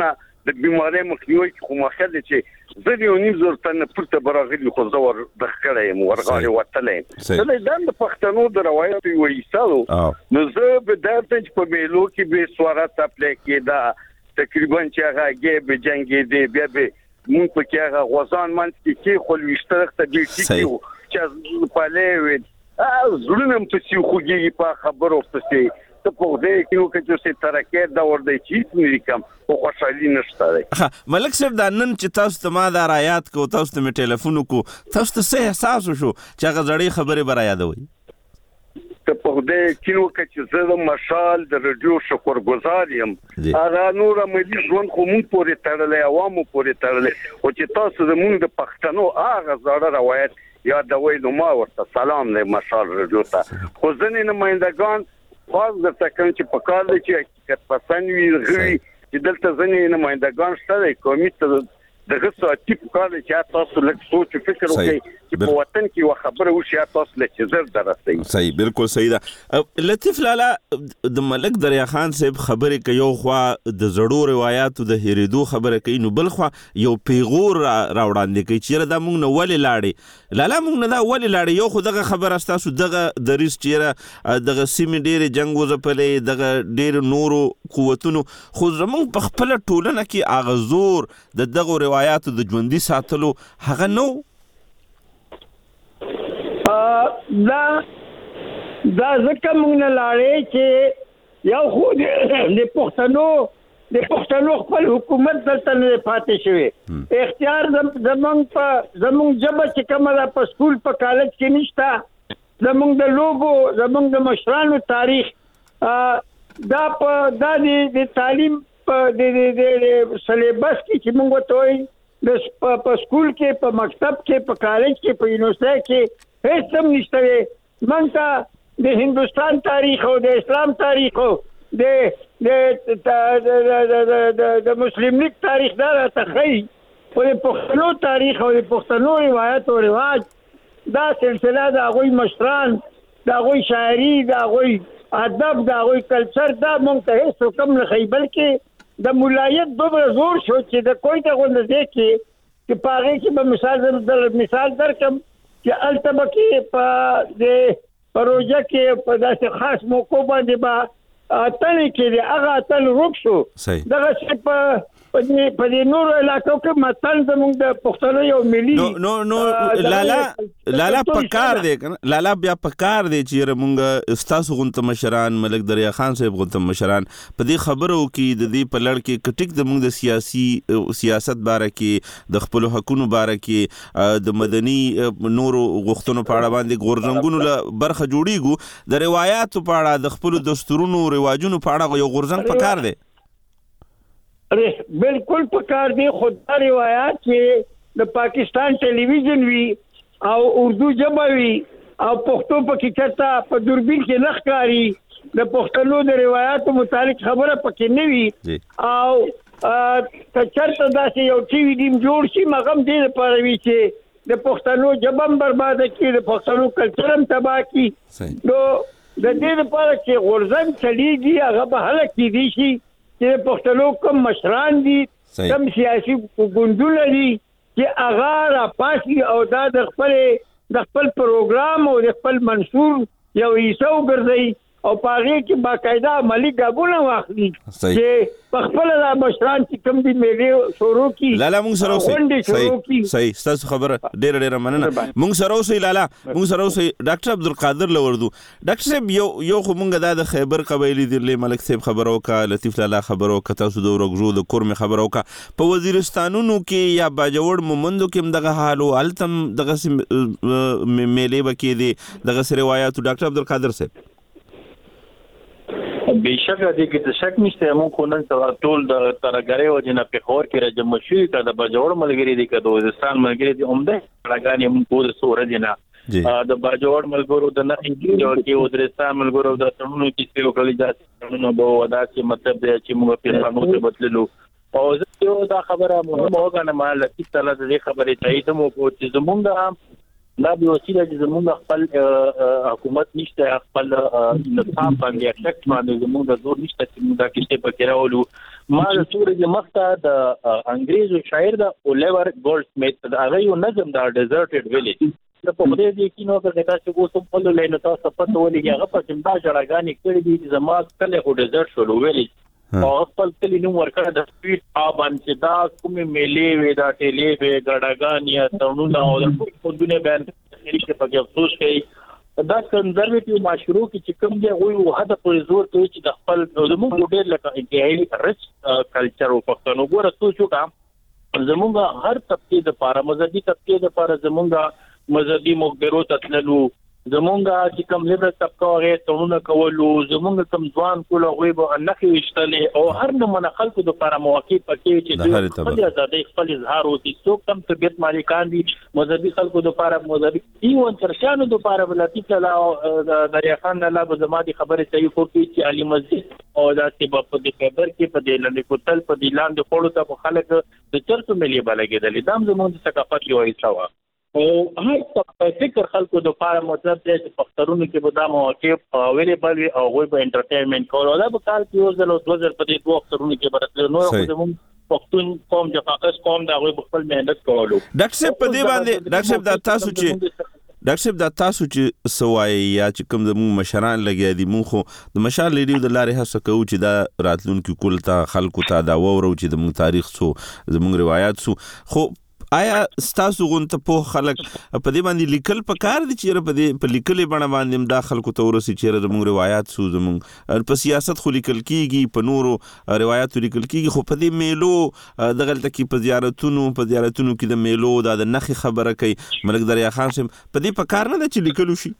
د بیماری مخنیوي خو مخاله چې زه یو نیم زر تن پورته براغلی خو زور د خړې مورغالي وتلې دا د پښتنو د روایت یو ایسالو نو زه به درته په میلو کې به سوارات خپل کې دا تقریبا چې هغه کې به جنگي دی بیا به مونږ په کې هغه غوزان منځ کې خو وشترخ ته دی چې په لوي زړونم په سی خوږي په خبرو پسې ته په دې کې نو چې څه ترکه دا ور دی چې مې کوم او خوشالي نشته ملک صاحب دا نن چې تاسو ته ما دا رایات کو تاسو ته می ټلیفون کو تاسو ته څه احساس وشو چې هغه زړې خبره برا یادوي ته په دې کې نو چې زه د مشال د رادیو شکرګزار یم هغه نور مې ژوند خو مونږ پورې تړلې عوامو پورې تړلې او چې تاسو زمونږ د پښتنو هغه زړه روایت یا د وای نو ما ورته سلام له مشال رادیو ته خو ځنې نمائندگان خاص د تکن چې په کار دي چې حقیقت پسند وي غوي چې دلته ځنې نمائندگان شته کومي ته دغه ساتي په کار دي چې تاسو لږ سوچ فکر وکړئ چې په وطن کې و خبره وشي تاسو له چې زر درسي صحیح بالکل صحیح ده لطیف لالا د ملک دریا خان صاحب خبره کوي یو خو د زړو روایتو د هریدو خبره کوي نو بل خو یو پیغور راوړاندې کوي چې دا موږ نه ولې لاړې لالا موږ نه دا ولې لاړې یو خو دغه خبره تاسو دغه د ریس چیرې دغه سیمې ډېر جنگ وزپلې دغه ډېر نورو قوتونو خو زموږ په خپل ټولنه کې اغزور د دغه روایتو د ژوندۍ ساتلو هغه نو دا دا ځکه موږ نه لاړې چې یو خو د پښتنو د پښتنو خپل حکومت دلته نه پاتې شوی اختیار زمونږ په زمونږ جبه چې کومه ده په سکول په کالج کې نشته زمونږ د لوګو زمونږ د مشرانو تاریخ دا په دا د تعلیم په د سلیبس کې چې موږ وتوي د په سکول کې په مکتب کې په کالج کې په یونیورسيټي کې هیڅ هم نشته مونږ د هندستان تاریخ او د اسلام تاریخ او د د د مسلم لیگ تاریخ دا تخی او د پښتنو تاریخ او د پښتنو روایت او رواج دا سلسله د هغوی مشران د هغوی شاعري د هغوی ادب د هغوی کلچر دا مونږ ته هیڅ حکم نه خی بلکې د مولایت دومره زور شو چې د کوئی ته غونډه دی کې چې په هغې کې به مثال در مثال درکم چې التبکی په د پروژه کې په داسې خاص موقع باندې به اتلې کې دی هغه اتل روک شو دغه چې په په دې نورو علاقو کې متل زموږ د پښتنو یو ملي نو نو نو لالا لالا پکار دی لالا بیا پکار دی چې موږ استاسو غونته مشران ملک دریا خان صاحب غونته مشران په دې خبرو کې د دې په لړ کې کټیک د موږ د سیاسي سیاست باره کې د خپل حقوقو باره کې د مدني نورو غوښتنو په اړه باندې غورځنګونو له برخه جوړیږي د روایتو په اړه د خپل دستورونو رواجونو په اړه یو غورځنګ پکار دی بالکل پکار دی خود روایت چې د پاکستان ټلویزیون وی او اردو ژبه وی او پښتو پکې چرته په دوربین کې نه ښکاری د پښتنو د روایتو متعلق خبره پکې نه وی او که چرته داسې یو ټي وي ډیم جوړ شي مغم دې لپاره وی چې د پښتنو ژبه هم برباده کړي د پښتنو کلچر هم تباه کړي نو د دې لپاره چې غورځنګ چلیږي هغه به هله کېدی شي چې پښتنو کوم مشران دي کوم سیاسي ګوندونه دي چې هغه راپاسي او دا د خپل د خپل پروګرام او د خپل منشور یو حصہ وګرځي او په هغه کې باقاعده عملی ګامونه واخلي چې په خپل د مشران چې کوم دي مېلې شروع کی لالا موږ سره اوسئ صحیح صحیح ستاسو خبره ډېر ډېر مننه موږ سره اوسئ لالا موږ سره اوسئ ډاکټر عبدالقادر لوردو ډاکټر صاحب یو یو خو موږ د خیبر قبایلی د ملک صاحب خبرو کا لطیف لالا خبرو کا تاسو د ورغزو د کورم خبرو کا په وزیرستانونو کې یا باجوړ مومندو کې دغه حالو التم دغه مېلې وکې دي دغه روایتو ډاکټر عبدالقادر صاحب بیشک دې کې د شک نشته موږ خو نن ټول د ترګری او جنا په خور کې راجم شوی کړه د بجوړ ملګری دي کده وزستان ملګری دي عمده راګانی موږ په سور جنا د بجوړ ملګرو د نه کې او درستان ملګرو د تړونو کې څه وکړي ځکه نو به ودا چې مطلب دی چې موږ په قانون ته بدللو او زه یو دا خبره مهمه وګڼم مال چې تعالی دې خبره تایید مو کو چې زمونږ لا به وسیله چې زمونږ خپل حکومت نشته خپل نظام باندې شک باندې زمونږ د زور نشته چې موږ دا کیسه پکې راولو ما د سورج مخته د انګریزو شاعر د الیور ګولډ سمیت هغه یو نظم د ډیزرټډ ویلیج د په دې کې کینو په تاسو کو څه په لینو تاسو پته ولګي هغه په جنبا جړاګانی کړی دي چې زما کله هو ډیزرټ شو ویلیج او خپل کلی نو ورکړه د سټریټ آبان چې دا کومې میلې وې دا ټېلې وې ګډاګانی تړونه او د په دنیا باندې چې په افسوس کوي دا کنزرویټیو معاشرو کې چې کوم دی وي او هدا په زور ته چې د خپل زموږ ډېر لکه انټیای ریچ کلچر او پښتنو ګوره سوچو کا زموږ هر طبقه د پاره مذهبي طبقه د پاره زموږ مذهبي مقدرو تتللو زمونږه چې کوم لیبر طبقه هغه تړونه کولو زمونږ کوم ځوان کول هغه به نخي وشتلې او هر نمونه خلکو د لپاره مواقع پکې چې د خپل ازادۍ خپل اظهار او د څوک کم طبيعت مالکان دي مذهبي خلکو د لپاره مذهبي ایون ترشانو د لپاره ولتی کلا دریا خان الله به زمادي خبره صحیح کوي چې علي مسجد او دا چې په دې خبر کې په دې لاندې کوتل په دې لاندې خړو ته خلک د چرته ملي بلګېدل دام زموږ د ثقافت یو حصہ و او هر څه فکر خلکو د لپاره مطلب دی چې پښتورونو کې به دا مواقع اویلیبل وي او غوي به انټرټینمنت کول او دا به کال کې یو ځل او دوه ځل په دې دوه پښتورونو کې برتل نو زموږ پښتون قوم د فاکس قوم دا غوي خپل مهنت کولو ډاکټر صاحب په دې باندې ډاکټر صاحب دا تاسو چې ډاکټر صاحب دا تاسو چې سوای یا چې کوم زموږ مشران لګیا دي مونږ خو د مشال لیډیو د لارې هڅه کوو چې دا راتلونکي کول ته خلکو ته دا وورو چې د موږ تاریخ سو زموږ روایت سو خو آیا ستاسو غونته په خلک په دې باندې لیکل پکار دي چې په دې په لیکلې باندې باندې د خلکو ته ورسي چې زموږ روایت سو زموږ په سیاست خو لیکل کیږي په نورو روایتو لیکل کیږي خو په دې میلو د غلطه کې په زیارتونو په زیارتونو کې د میلو د نخي خبره کوي ملک دریا خان سم په دې پکار نه چې لیکلو شي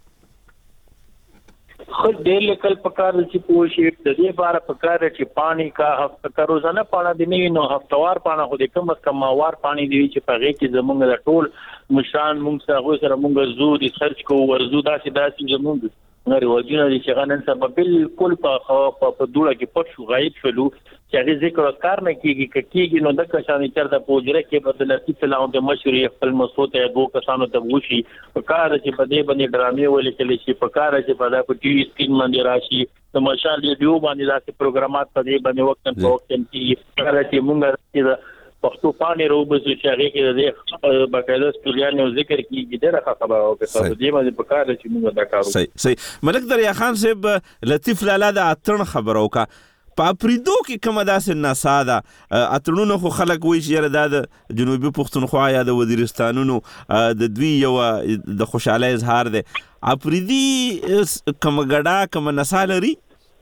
خود ډېر لیکل پکار چې پوښي د دې بار پکار چې پانی کا هفته کا روزانه پانا دی نه نو هفتوار پانا خو د کم از کم ماوار پانی دی چې په غي کې زمونږ د ټول مشران مونږ سره سره مونږ زو دي سرچ کو ورزو داسې داسې زمونږ غیر وجنه دي چې غنن سبب بالکل په په دوړه کې پټ شو غایب شلو چې هغه ذکر کار نه کیږي کیږي نو د کسانې چرته پوجره کې بدلتی تلاو د مشوري خپل مسعود ابو کسانو ته وشي په کار چې په دې باندې ډرامې ولې کړي شي په کار چې په دغه په ټي وي سکرین باندې راشي د مشال ریډیو باندې داسې پروګرامات په دې باندې وخت په وخت کې کار چې مونږ پښتو باندې روبس چې هغه کې د باقاعده ستوریانو ذکر کیږي ډېر خبره او په دې باندې په کار چې موږ دا کارو صحیح صحیح ملک دریا خان صاحب لطیف لالا د اتن خبرو کا پاپریدو کې کومه داسې ناساده اتړونو خو خلک وایي چې دا د جنوبي پښتونخوا یا د وزیرستانونو د دوی یو د خوشاله اظهار دی اپریدي کومه ګډا کومه نسالري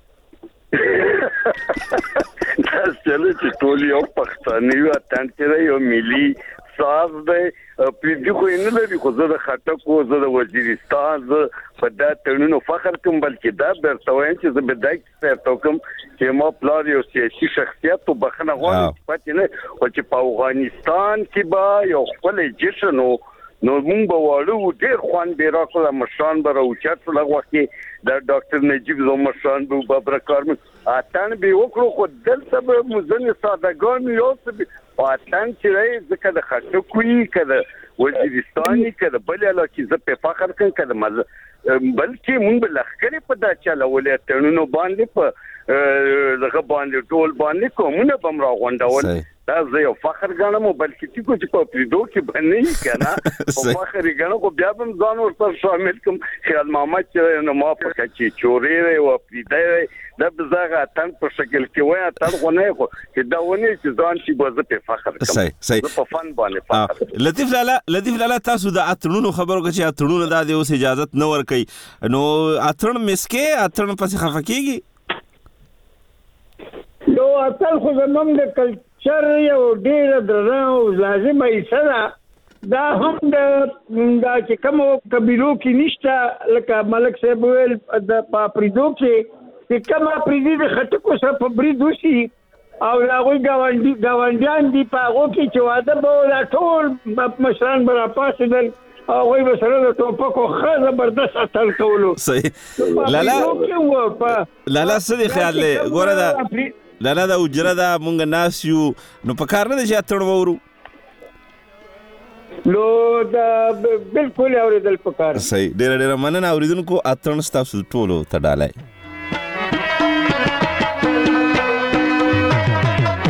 دا چلو چې ټول یو پښتاني یو اتانچره یو ملي ساز دی پریدي خو نه لري خو زه د خټکو زه د وزیرستان زه په دا تړونو فخر کوم بلکې دا درته وایم چې زه به دا څه کوم چې ما پلار یو سیاسي شخصیت او بخنه غواړم پاتې نه او چې په افغانستان کې به یو خپل جشن نو مونږ به وړو ډېر خوان به راکړه مشران به راوچت لغوه کې د ډاکټر نجیب زو مشران به بابرکار اتن به وکړو خو دلته به مزن سادهګان یو څه اتن چې راځي ځکه د خټکوي کده وزیرستاني کده بل علاقه زه په فخر کوم کده مزه بلکې مونږ به لخرې په دا چاله ولې تړونو باندې په دغه باندې ټول باندې کومونه بم را غونډول دا زه یو فخر غواړم بلکې چې کوم په پریدو کې باندې کنه په فخر غواړم خو بیا هم ځان ورته شامل کوم خیال محمد چې نو ما په کې چورې او پریدای دا بزاغه تن په شکل کې وای تر غونه خو چې دا ونه چې ځان چې بوزه په فخر کوم صحیح صحیح په فن باندې فخر لطیف لالا لطیف لالا تاسو د اترونو خبرو کې چې اترونو د دې اوس اجازه نه ور کوي نو اترن مسکه اترن پسې خفکیږي نو اتل خو زموږ د کلچر یو ډېر درنه او لازمه حصه ده دا هم د دا چې کوم قبیلو کې نشته لکه ملک صاحب ویل د پاپریدو کې چې کوم پریدي د خټکو سره په برید وشي او هغوی ګاونډي ګاونډیان دي په هغو کې چې واده به دا ټول مشران به راپاڅېدل هغوی به سره د ټوپکو ښه زبردست اتل کولو صحیح لالا لالا څه دی خیال دی ګوره دا لالا دا اجره دا مونږ ناس یو نو په کار نه دی چې اتړ وورو نو دا بالکل اورېدل پکار صحیح ډېره ډېره مننه اورېدونکو اتړ ستاسو ټولو ته ډالۍ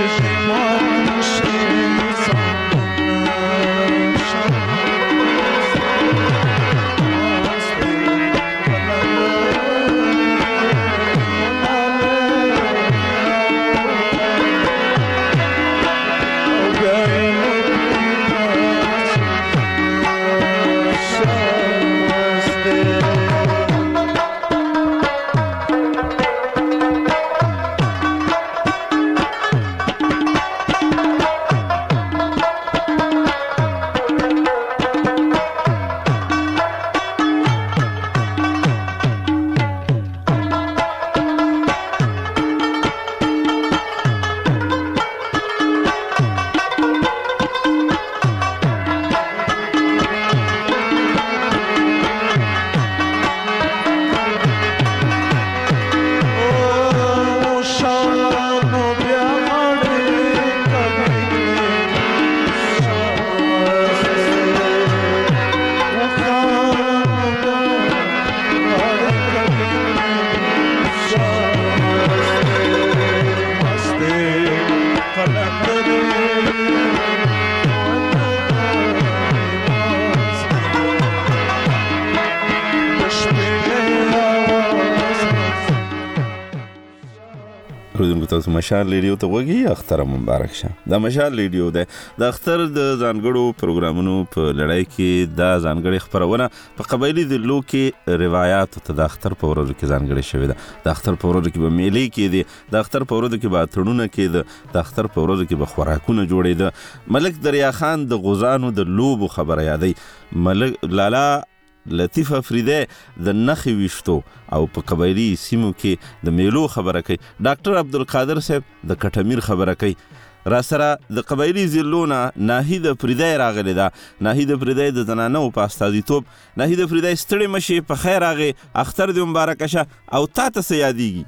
تاسو مشال ریډیو ته وګورئ. اختر مبارک شه. دا مشال ریډیو ده د اختر د ځانګړو پروګرامونو په لړۍ کې دا ځانګړي خبرونه په قبایلی ضلعو کې روایت ته د اختر په ورځو کې ځانګړي شوی ده. د اختر په ورځو کې به میلې کې دي، د اختر په ورځو کې به اتړونه کې ده، د اختر په ورځو کې به خوراکونه جوړې ده. ملک دریا خان د غزانو د لوبو خبره یادې. ملک لالا لطیف افریدی د نخي وشتو او په قبایلی سیمو کې د میلو خبره کوي. ډاکټر عبدالقادر صاحب د کټمیر خبره کوي. را سره د قبایلی ضلعونه ناهید افریدی راغلی ده. ناهید افریدی د زنانو په استازیتوب. ناهید افریدی ستړي مشي، په خیر راغی، اختر دې مبارک شه. او تا ته څه یادیږي؟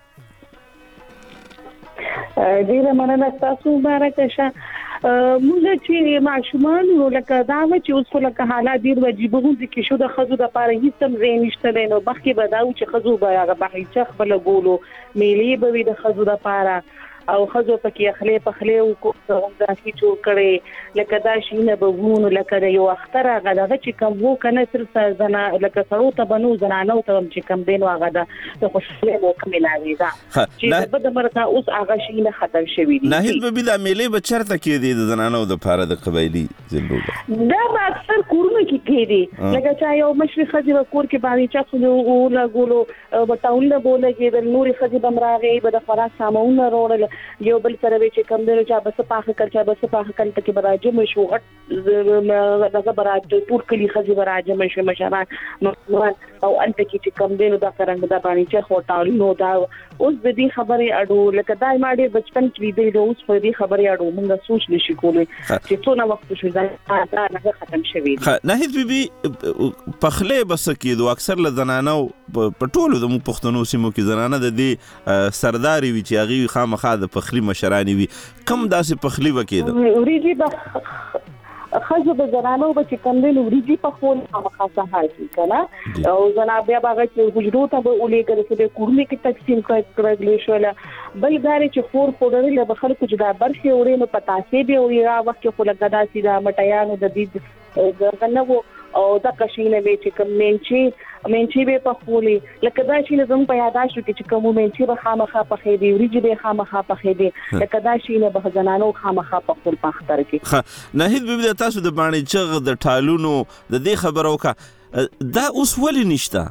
ډیره مننه، تاسو مبارک شه. موږ چې ماشومان نو لکه دا و چې اوس خو لکه حالات ډیر واجب وو چې شو د خزو د پاره هیڅ هم زین نشته دی. نو مخکې به دا و چې خزو به هغه باغچه خپل ګولو، میلې به وي د خزو د پاره او خزو پکې اخلي پخلي او کومه چې جوړ کړي لکه دا شینه به وونو لکه د یو اختر هغه دغه چې کوم وو کنه تر څه زنا لکه سړو ته بنو زنانو ته چې کوم دین هغه د خوشاله مو کملاوي دا چې په د مرکه اوس هغه شینه ختم شوی دی. ناهید به بل میلې به چرته کې دي د زنانو د پاره د قبایلی ضلعو دا به اکثر کورونه کې کې دي لکه چا یو مشري خځه په کور کې باندې چا خو لا ګولو بټاول بوله کې د نوري خځه بمراغي به د خوراک سامان وروړل یو بل سره چې کم دی چې بس پاخه کړ چې بس پاخه کړ ته کې براجم شو غټ دغه براج ټول کلی خزي براجم شو مشران نو او انت کې چې کم دی نو دا څنګه دا باندې چې هوټال نو دا اوس د دې خبرې اډو لکه دای ما ډېر بچپن کې دی اوس په دې خبرې اډو موږ سوچ نشو کولای چې څونه وخت شو دا دا ختم شوی دی. ناهید بیبي پخله بس کېدو اکثر ل زنانو په ټولو د پښتنو سیمو کې زنانه د دې سرداري وی چې هغه خامخا د پخلی مشرانی وی کم داسې پخلی وکېده وريجي به خزو به زنانو به چې کم دین وريجي په خول خامخا سهار کړه او زنا بیا باغ چې حجرو ته به ولې کړي چې کورنۍ کې تقسیم کړل شو بل غاري چې فور فوډر له خلکو چې دا برخه وړي نو پتا سي به وي را وخت خو لګدا سي دا مټیانو د دې غنغو او دا کښینه به چې کم منچي منچي به په خولي لکه دا شي زموږ په یاداشت کې چې کوم منچي به خامخا په خې دی وريجي به خامخا په خې دی لکه دا شي نه به زنانو خامخا په خپل پختر کې. ناهید بیبي تاسو د باندې چغ د ټالونو د دې خبرو کا دا اوس ولې نشته؟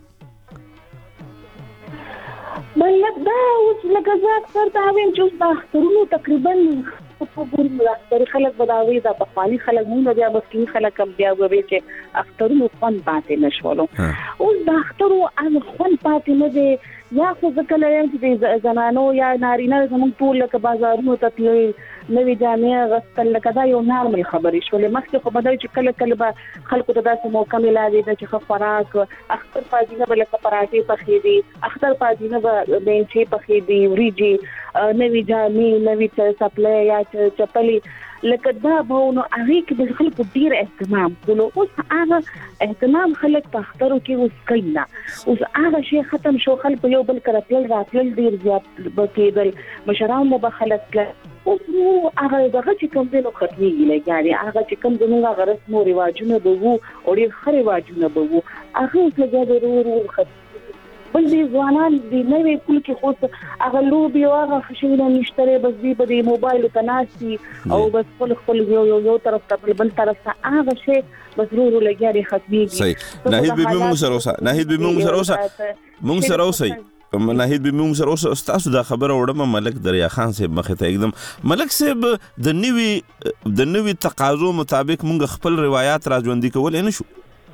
بل دا اوس لکه زه اکثر دا ویم چې دا اخترونو تقریبا په ګورم اختر خلک بداوي دا په خالي خلک مونږ بیا مسکین خلک هم بیا ووي چې اخترونو خوان پاتې نشولو. اوس دا اخترو ان خوان پاتې نه دي یا خو ځکه لرم چې زنانو یا نارینه زموږ ټول لکه بازارونو ته تللی نوې جامې غوښتل لکه دا یو نارمل خبرې شولې. مخکې خو به دا چې کله کله به خلکو ته داسې موقع میلاوي ده چې ښه خوراک اختر پادینه به لکه پراټې پخې دي، اختر پادینه به بینچې پخې دي، وریجې، نوې جامې، نوې چپلې یا چپلې لکه دا به نو هغه کې د خلکو ډیر اهتمام کولو. اوس هغه اهتمام خلک په اخترو کې اوس کوي نه. اوس هغه شی ختم شو، خلک یو بل کړه تل راتل ډیر زیات بکیدل، مشران به خلک اوس نو هغه دغه چې کوم دی نو ختمېږي لګیاري هغه چې کوم زموږ هغه رسمو رواجونه به وو او ډېر ښه رواجونه به وو هغه اوس لګیا دی ورو ورو ختم بل دي ځوانان دي نوې کول کې خو هغه لوبي او هغه خشونه نشته بس دی په موبایل ته ناشتي او بس خپل خپل یو یو یو طرف ته بل طرف ته هغه شی بس ورو ورو لګیاري ختمېږي صحیح ناهید به موږ سره اوسه ناهید به موږ سره اوسه موږ سره اوسه ناهید به موږ سره اوسه تاسو دا خبره وړم ملک دریا خان صاحب مخه ته एकदम ملک صاحب د نوي د نوي تقاضو مطابق موږ خپل روایت راځوندي کول نه شو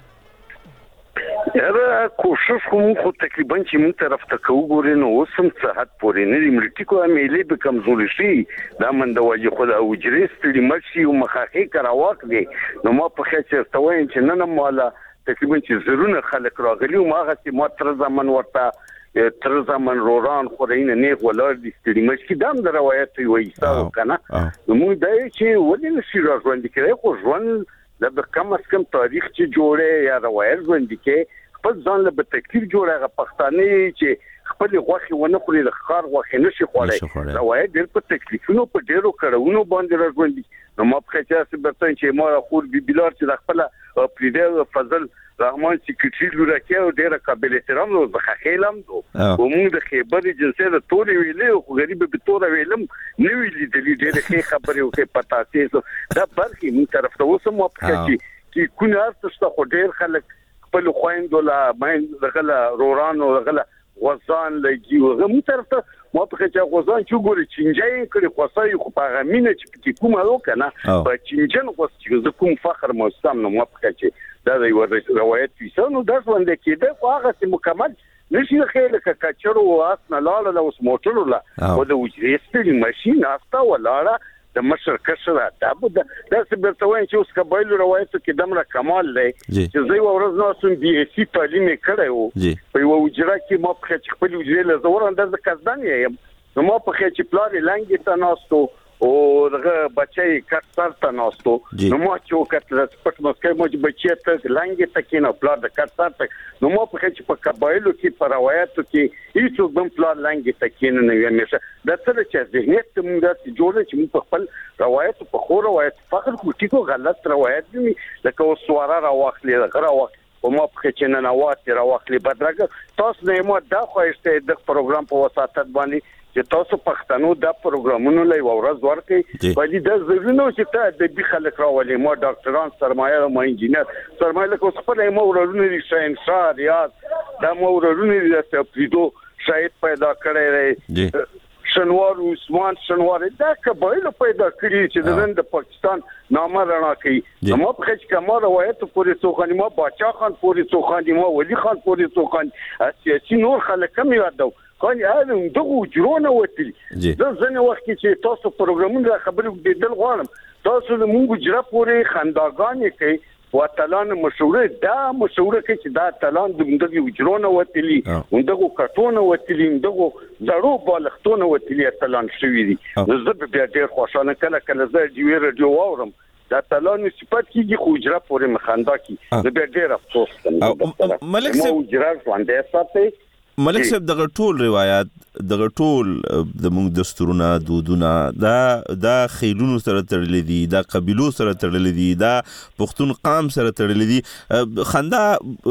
یاره کوشش کوم خو تقریبا چې مون طرف ته کوګورې نو وسم صحت پورې نه ملټي کو امیلې به کمزوري شي دا من د واجی خو د اوجرې ستړي مرشي او مخاخي کراوک دي نو ما په خچ ستوین چې نن مالا تقریبا چې زرونه خلک راغلي او ما غسي ما تر زمن ورته تر زمن روران خورین نه ولر دي ستړي مرشي دام د روایت وي تاسو کنه نو مون دای چې ولې نشي راځوندي کړي خو ژوند د کم از کم تاریخ چې جوړه یا روایت ژوندي کې خپل ځان له تکلیف جوړه پښتانه چې خپل غوخي ونه خوري د خار غوخي نشي خوړای روایت ډېر په تکلیفونو په ډېرو کړهونو باندې راځوندي نو ما په خاطر برتن چې ما خور بي بلار چې خپل پریده فضل رحمان سیکریټری لورکه او ډېر قابل احترام نو بخښیلم او موږ د خبرې جنسه د تورې ویلې خو غریب به تور ویلم نو ویلې د ډېر ښه خبرې او ښه پتا تاسو دا برخي موږ طرف ته اوسم په کې چې کونه ارتسته خو ډېر خلک خپل خويندو لا مې دغه روران او دغه غوزان لګي او موږ طرف ته ما په چې غوزان چې ګوري چنجای کړي خوسای خو په غمینه چې کومه وکنه په چنجن غوس چې کوم فخر مو سم نو ما په چې دا د روایت ویسونو د ژوند کې د هغه چې مکمل نشي خېله کچرو واس نه لاله له اوس موټرو لا او د وجري ستړي ماشين استا ولاړه د مشر کشره دا بده دا څه برتوین چې اوس قبایل روایت کې دمره کمال دی چې زوی ورځ نو سم بي سي تعلیم کړو په یو وجره کې ما په چې خپل وجري له زور انداز کزدان یم نو ما په چې پلان لنګ ته ناستو او دغه بچي کټ سر ته ناستو نو ما چې وکړل چې پټ مسکه مو چې بچي ته لنګ ته کې نو پلان د کټ سر ته نو ما په چې په قبایلو کې په روایتو کې هیڅ کوم پلان لنګ ته کې نه وي همیشه د څه چې ذهنیت موږ د جوړه چې موږ خپل روایت په خو روایت فقط کوټي کو غلط روایت دي لکه وسواره راوخلي غراوخ او ما په چې نه نوات راوخلي بدرګه تاسو نه مو دا خوښته د پروګرام په وساتت باندې چې تاسو پښتنو دا پروګرامونه لای ورځ ورکې باندې د زرینو چې ته د بي خلک راولې ما ډاکټران سرمایه او انجینر سرمایه له کوم خپل مو ورونه دي شاینشاه ریاض دا مو ورونه دي چې پریدو شاید پیدا کړی شنوار عثمان شنوار دا قبایل پیدا کړی چې د نن د پاکستان نامه رڼا کوي نو په خچ کما روایت پورې څوخانی ما باچا خان پورې څوخانی ما ولی خان پورې څوخانی سیاسي نور خلک کم یادو خو هغه دغه جوړونه وتلی دا ځنه وخت چې تاسو پروګرامونه خبرې بدل غواړم تاسو د مونږ جره پورې خنداګانې کوي واتلان مشوره دا مشوره کې چې دا تلان دغه وجرونه وتلی دغه کټونه وتلی دغه زړو بالښتونه وتلی تلان شوې دي زه به بیا ډېر خوشاله کله کله زه دی رادیو واورم دا تلان صفات کیږي خو جره پورې مخاندا کی زه به ډېر افسوس کوم ملک صاحب جره ځوانده ساتي ملک صاحب دغه ټول روایت دغه ټول د موږ دستورونه دودونه دا دا خیلونو سره تړلې دي دا قبيلو سره تړلې دي دا پښتون قام سره تړلې دي خندا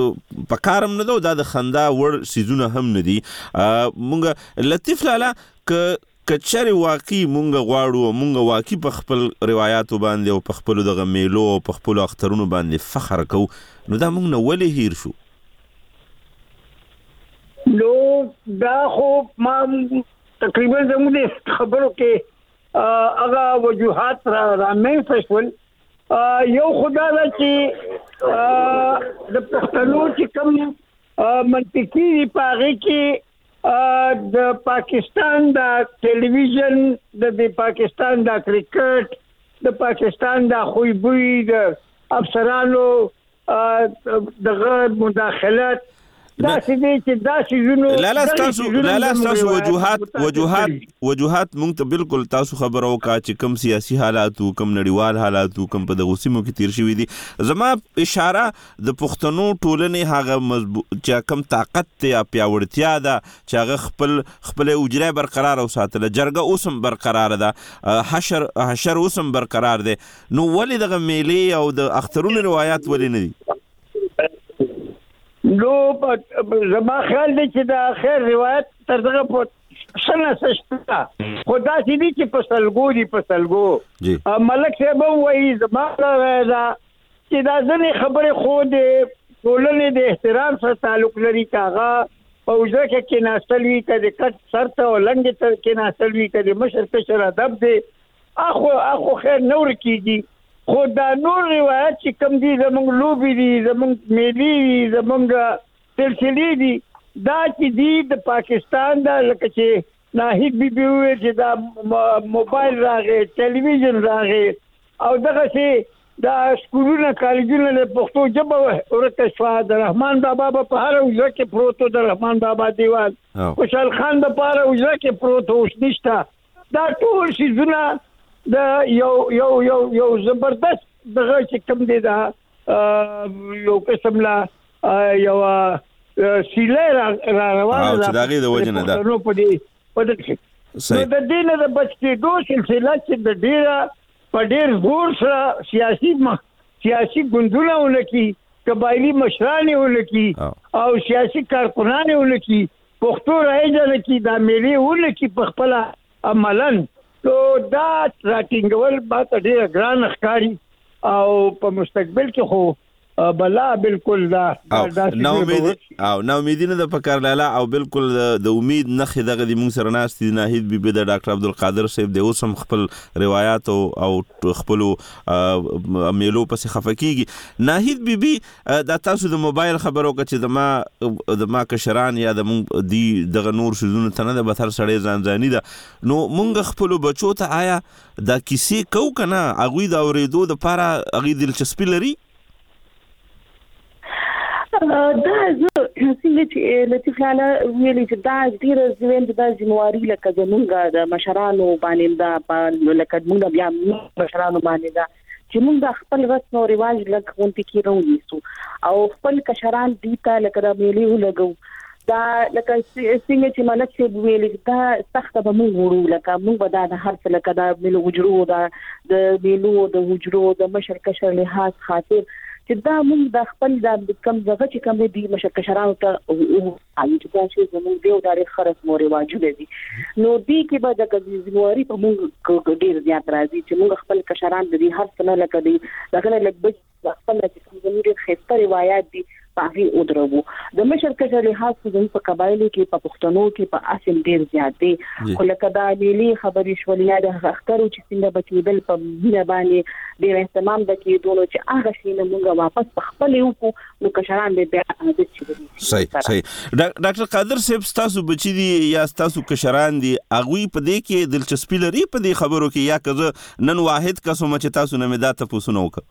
په کارم نه دا د خندا ور سيزونه هم نه دي موږ لطیف لاله ک کچري واقعي مونږ غواړو مونږ واقعي په خپل روایتو باندې او په خپل دغه میلو او په خپل اخترونو باندې فخر کوو نو دا مونږ نه ولې هیر شو نو دا خو ما تقریبا زموږ خبرو کې هغه وجوهات را رامن فشول یو خدای دا چې د پښتنو چې کوم منطقي پاغي کې د پاکستان د ټلویزیون د پاکستان د کرکټ د پاکستان د خویبوي د افسرانو دغه مداخلت دا چې چې دا شنو لالا تاسو لالا تاسو وجوهات وجوهات وجوهات مونږ ته بالکل تاسو خبرو کا چې کم سیاسي حالات او کم نړیوال حالات او کم په دغه سیمو کې تیر شوی دي زما اشاره د پښتنو ټولنې هغه مضبوط چې کم طاقت ته پیاوړتیا ده چې هغه خپل خپل اوجره برقرار او ساتله جرګه اوسم برقرار ده حشر حشر اوسم برقرار ده نو ولې دغه میلې او د اخترونو روایت ولې نه دي نو زما خیال دی چې دا خیر روایت تر دغه په سنه سشتا خدا چې دي چې په سلګو دي په سلګو ملک صاحب وایي زما دا چې دا ځنې خبرې خو د ټولنې د احترام سره تعلق لري کاغه په وجه کې کې ناستل وی کده کټ سر ته ولنګ ته کې ناستل وی کده مشر کشر ادب دی اخو اخو خیر نور کیږي خو دا نور روایت چې کم دي زمونږ لوبي دي زمونږ میلي دي زمونږ سلسلې دي دا چې دي د پاکستان دا لکه چې ناهید بي بي وي چې دا موبایل راغی ټلویزیون راغی او دغه چې دا سکولونه کالجونه له پښتو ژبه ورته شو د رحمان بابا په هر وجه کې پروتو د رحمان بابا دیوال خوشحال خان د پاره وجه کې پروتو اوس نشته دا ټول شي زونه د یو یو یو یو زبردست دغه چې کوم دی دا یو قسم لا یو سیله را روانه ده چې دغه د وجه نه ده نو په دې په دې د دې نه د بچی دوه سلسله چې د ډیره په ډیر زور سره سیاسي سیاسي ګوندونه ولکي قبایلی مشران ولکي او سیاسي کارکونان ولکي پښتو راځي چې دا ملي ولکي په خپل عملاً تو دا راټینګول با ته ډیر ګران ښکاری او په مستقبل کې خو بلا بالکل دا نو امید او نو امید نه د پکار لاله او بالکل د امید نخې دغه د مونږ سره ناست دي ناهید بي بي د ډاکټر عبدالقادر صاحب د اوسم خپل روایت او خپل میلو پس خفکیږي ناهید بي بي د تاسو د موبایل خبرو کچې د ما د ما کشران یا د مونږ دی دغه نور شذونه تنه د بثر سړی ځان ځاني ده نو مونږ خپل بچو ته آیا دا کیسې کو کنه اغوی د اوریدو د پاره اغوی دلچسپي لري دا زه څنګه چې لطیف لاله ویلي چې دا ډیره ځوین د ځمواري لکه زمونږ د مشرانو باندې دا لکه موږ بیا مشرانو باندې دا چې موږ خپل رسم او رواج لکه غونډې کې راوړو او خپل کشران دي ته لکه د میلي ولګو دا لکه څنګه چې ملک څه ویلي دا سخت به موږ وړو لکه موږ به دا د هر څه لکه دا میلو وجرو دا د میلو د وجرو د مشر کشر لحاظ خاطر چې دا موږ د خپل د کم ځای چې کوم دي مشکشرانو ته او چې دا چې زموږ دیو تاریخ خرڅ مو رواجو دي نو دی کې به د ځواري په موږ ډیر زیات راځي چې موږ خپل کشران د هر څه نه لکه دي دغه لګ خپل چې کوم زموږ خسته روایت دي پاغي او درو د مشر کشر لحاظ زموږ په قبایلو کې په پښتنو کې په اصل ډیر زیات دي خو لکه دا ملي خبرې شولیا د اخترو چې څنګه بچیدل په مینه باندې ډیر اهتمام وکړي دوی چې هغه شي نه موږ واپس په خپل یو کو نو کشران به د چي صحیح صحیح ډاکټر قادر صاحب تاسو بچی دي یا تاسو کشران دي اغوی په دې کې دلچسپي لري په دې خبرو کې یا کزه نن واحد قسم چې تاسو نه مدا ته پوسونه وکړه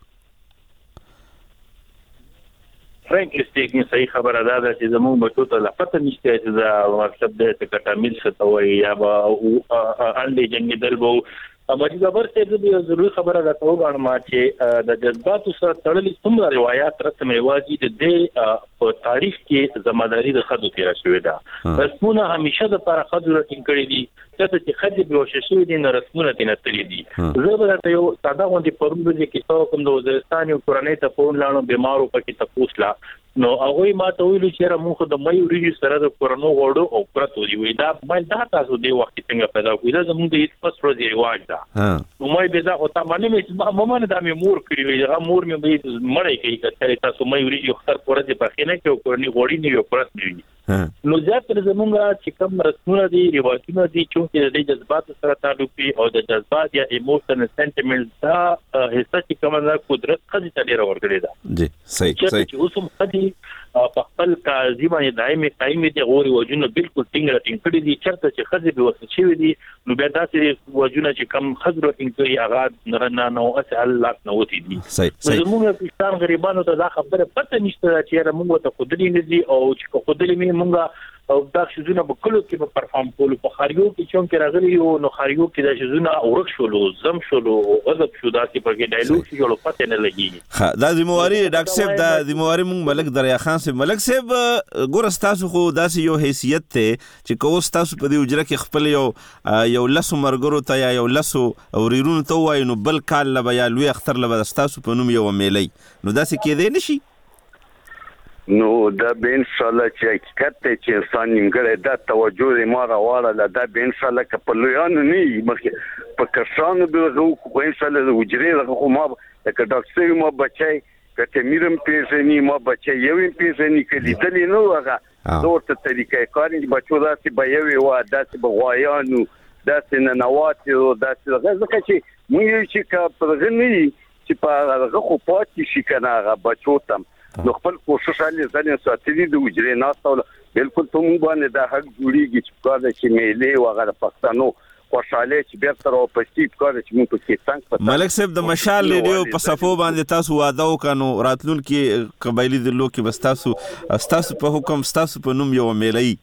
فرانکلی سپیکینګ صحیح خبره ده چې زموږ بچو ته لا پته نشته چې دا مطلب د تکټامل څه وایي یا به انډي جنگي دل وو امریکا خبر څه دې ضروري خبره ده ته وګڼم چې د جذباتو سره تړلې څومره روایت رسم رواجي د دې په تاریخ کې ځماداري د خدو تیر شوې ده رسمونه همیشه د پر خدو راټینګ کړي دي چې خدي به وشي دي نه رسمونه دي نه تللی دي زه به ته یو ساده غونډه پرون د کې کوم د وزیرستان یو کورنۍ ته فون لاړو بیمارو پکې تاسو لا نو هغه ما ته ویل چې را مونږ د مې ورې سره د کورونو غوړو او پرتو دی وی دا مې دا تاسو دی وخت څنګه پیدا کوي دا زموږ د هیڅ پس ورځې رواج ده نو مې به دا او تا باندې مې مې نه دا مې مور کړی وی دا مور مې به مړی کوي چې تاسو مې ورې یو خطر پرځه په خینه کې کورنۍ غوړی نه یو پرت دی نو ځکه تر زمونږه چې کوم رسمونه دي رواجونه دي چې د جذبات سره تعلق دي او د جذبات یا ایموشنل سنټیمنټ دا حصہ چې کومه قدرت خدي ته ډیر ورګړي ده جی صحیح صحیح چې اوس هم خدي په خپل قاضي باندې دایمي قایمه دي غوري وجونه بالکل ټینګ ټینګ کړی دي چرته چې خزه به وسه شي دي نو بیا داسې وجونه چې کم خزر ټینګ کوي هغه نه نو اسال لاک نو وتی دي زموږ پاکستان غریبانو ته دا خبره پته نشته چې موږ ته خودلی نه دي او چې خودلی موږ او دا شزونه په کلو کې په پرفارم کولو په خاریو کې چون کې راغلي او نو خاریو کې دا شزونه اورک شولو زم شولو غضب شو داسې په کې ډایلوګ شي جوړ پته نه لګي ها دا ذمہواری ډاکټر صاحب دا ذمہواری مونږ ملک دریا خان صاحب ملک صاحب ګور تاسو خو داسې یو حیثیت ته چې کوس تاسو په دې اجره کې خپل یو یو لاسو مرګرو ته یا یو لاسو اوریرونو ته وای نو بل کال لا یا لوی اختر لا تاسو په نوم یو میلي نو داسې کېدې نشي نو دا به ان شاء الله چې حقیقت ته چې انسان نیمګړی دا توجه یې ما راواړه دا به ان شاء الله کپلویانو نه مخکې په کشانو به خو ان شاء الله وجري خو ما د ډاکټر ما بچای کته میرم پیژني ما بچای یو پیژني کلی دلی نو هغه دوه طریقې کاري بچو داسې به یو وا داسې به غوایانو داسې نه نوات او داسې غزه چې مونږ چې کا پرغنی چې په هغه خو پاتې شي کنه هغه بچو تم نو خپل کوشش علي ځنه ساتلي د وجري ناستول بالکل ته مو باندې دا حق جوړیږي چې کار چې میلې وغیرہ پښتنو خوشاله چې بیرته راو پستی کار چې مو په کې څنګه ملک صاحب د مشال ریډیو په صفو باندې تاسو واده وکړو راتلون کې قبایلی د لو کې بس تاسو تاسو په حکم تاسو په نوم یو میلې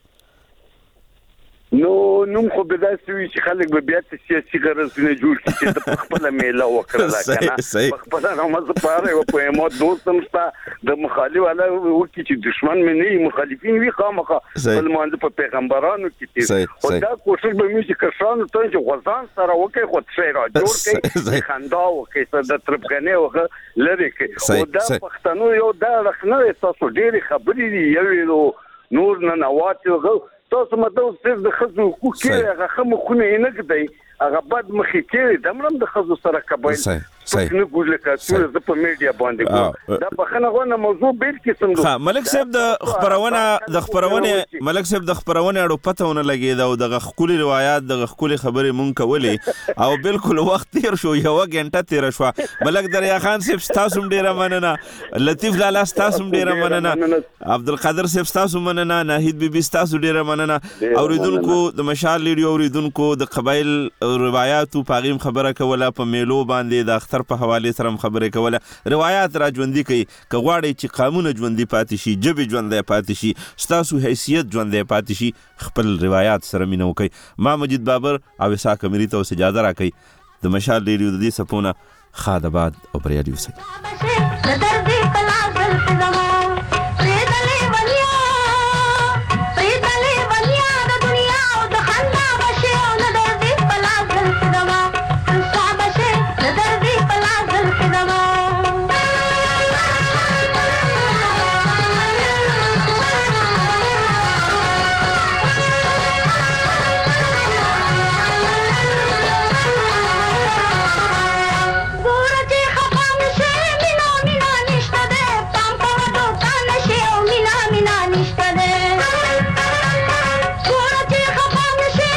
نو نوم خو به داسې وي چې خلک به بیا سیاسي غرضونه جوړ کړي چې د خپل میله وکړه کنه خپل نامه پاره او په مو دوستم ستا د مخالف والا ورکی چې دشمن مې نه مخالفین وي خامخه بل مانځ په پیغمبرانو کې چې او دا کوشش به مې چې کسانو ته چې غوځان سره وکي خو څه را جوړ کړي خندا وکي څه د ترپګنې وغه لری کې او دا پښتنو یو دا رخنه تاسو ډېری خبرې دی یو نور نه نوات وغه تاسو مته اوس د خزو کوکې هغه خمو خونه نه کړی هغه بد مخې کې دمرم د خزو سره قبایل څنګه ګورل کاڅو د په میډیا باندې دا په خنه غونه موضوع بیل کې سمدو ها ملک صاحب د خبرونه د خبرونه ملک صاحب د خبرونه اړو پتهونه لګي دا او د خولي روایت د خولي خبرې مونږ کولې او بالکل وخت تیر شو یو غنټه تیر شو ملک دریا خان صاحب تاسو ډیره مننه لطیف لالا تاسو ډیره مننه عبد القادر صاحب تاسو مننه ناهید بیبي تاسو ډیره مننه اوریدونکو د مشال ریډیو اوریدونکو د قبایل روایتو پاغیم خبره کوله په میلو باندې د اختر په حواله سره خبره کوله روایت را ژوندۍ کوي کغواړي چې قانون ژوندۍ پاتې شي جبې ژوندۍ پاتې شي ستاسو حیثیت ژوندۍ پاتې شي خپل روایت سره مینه وکي ما مجید بابر او اسحاق امری ته اجازه راکړي د مشال ریډیو د دې سپونه خادباد او بریالي اوسئ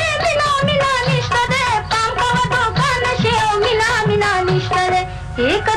एक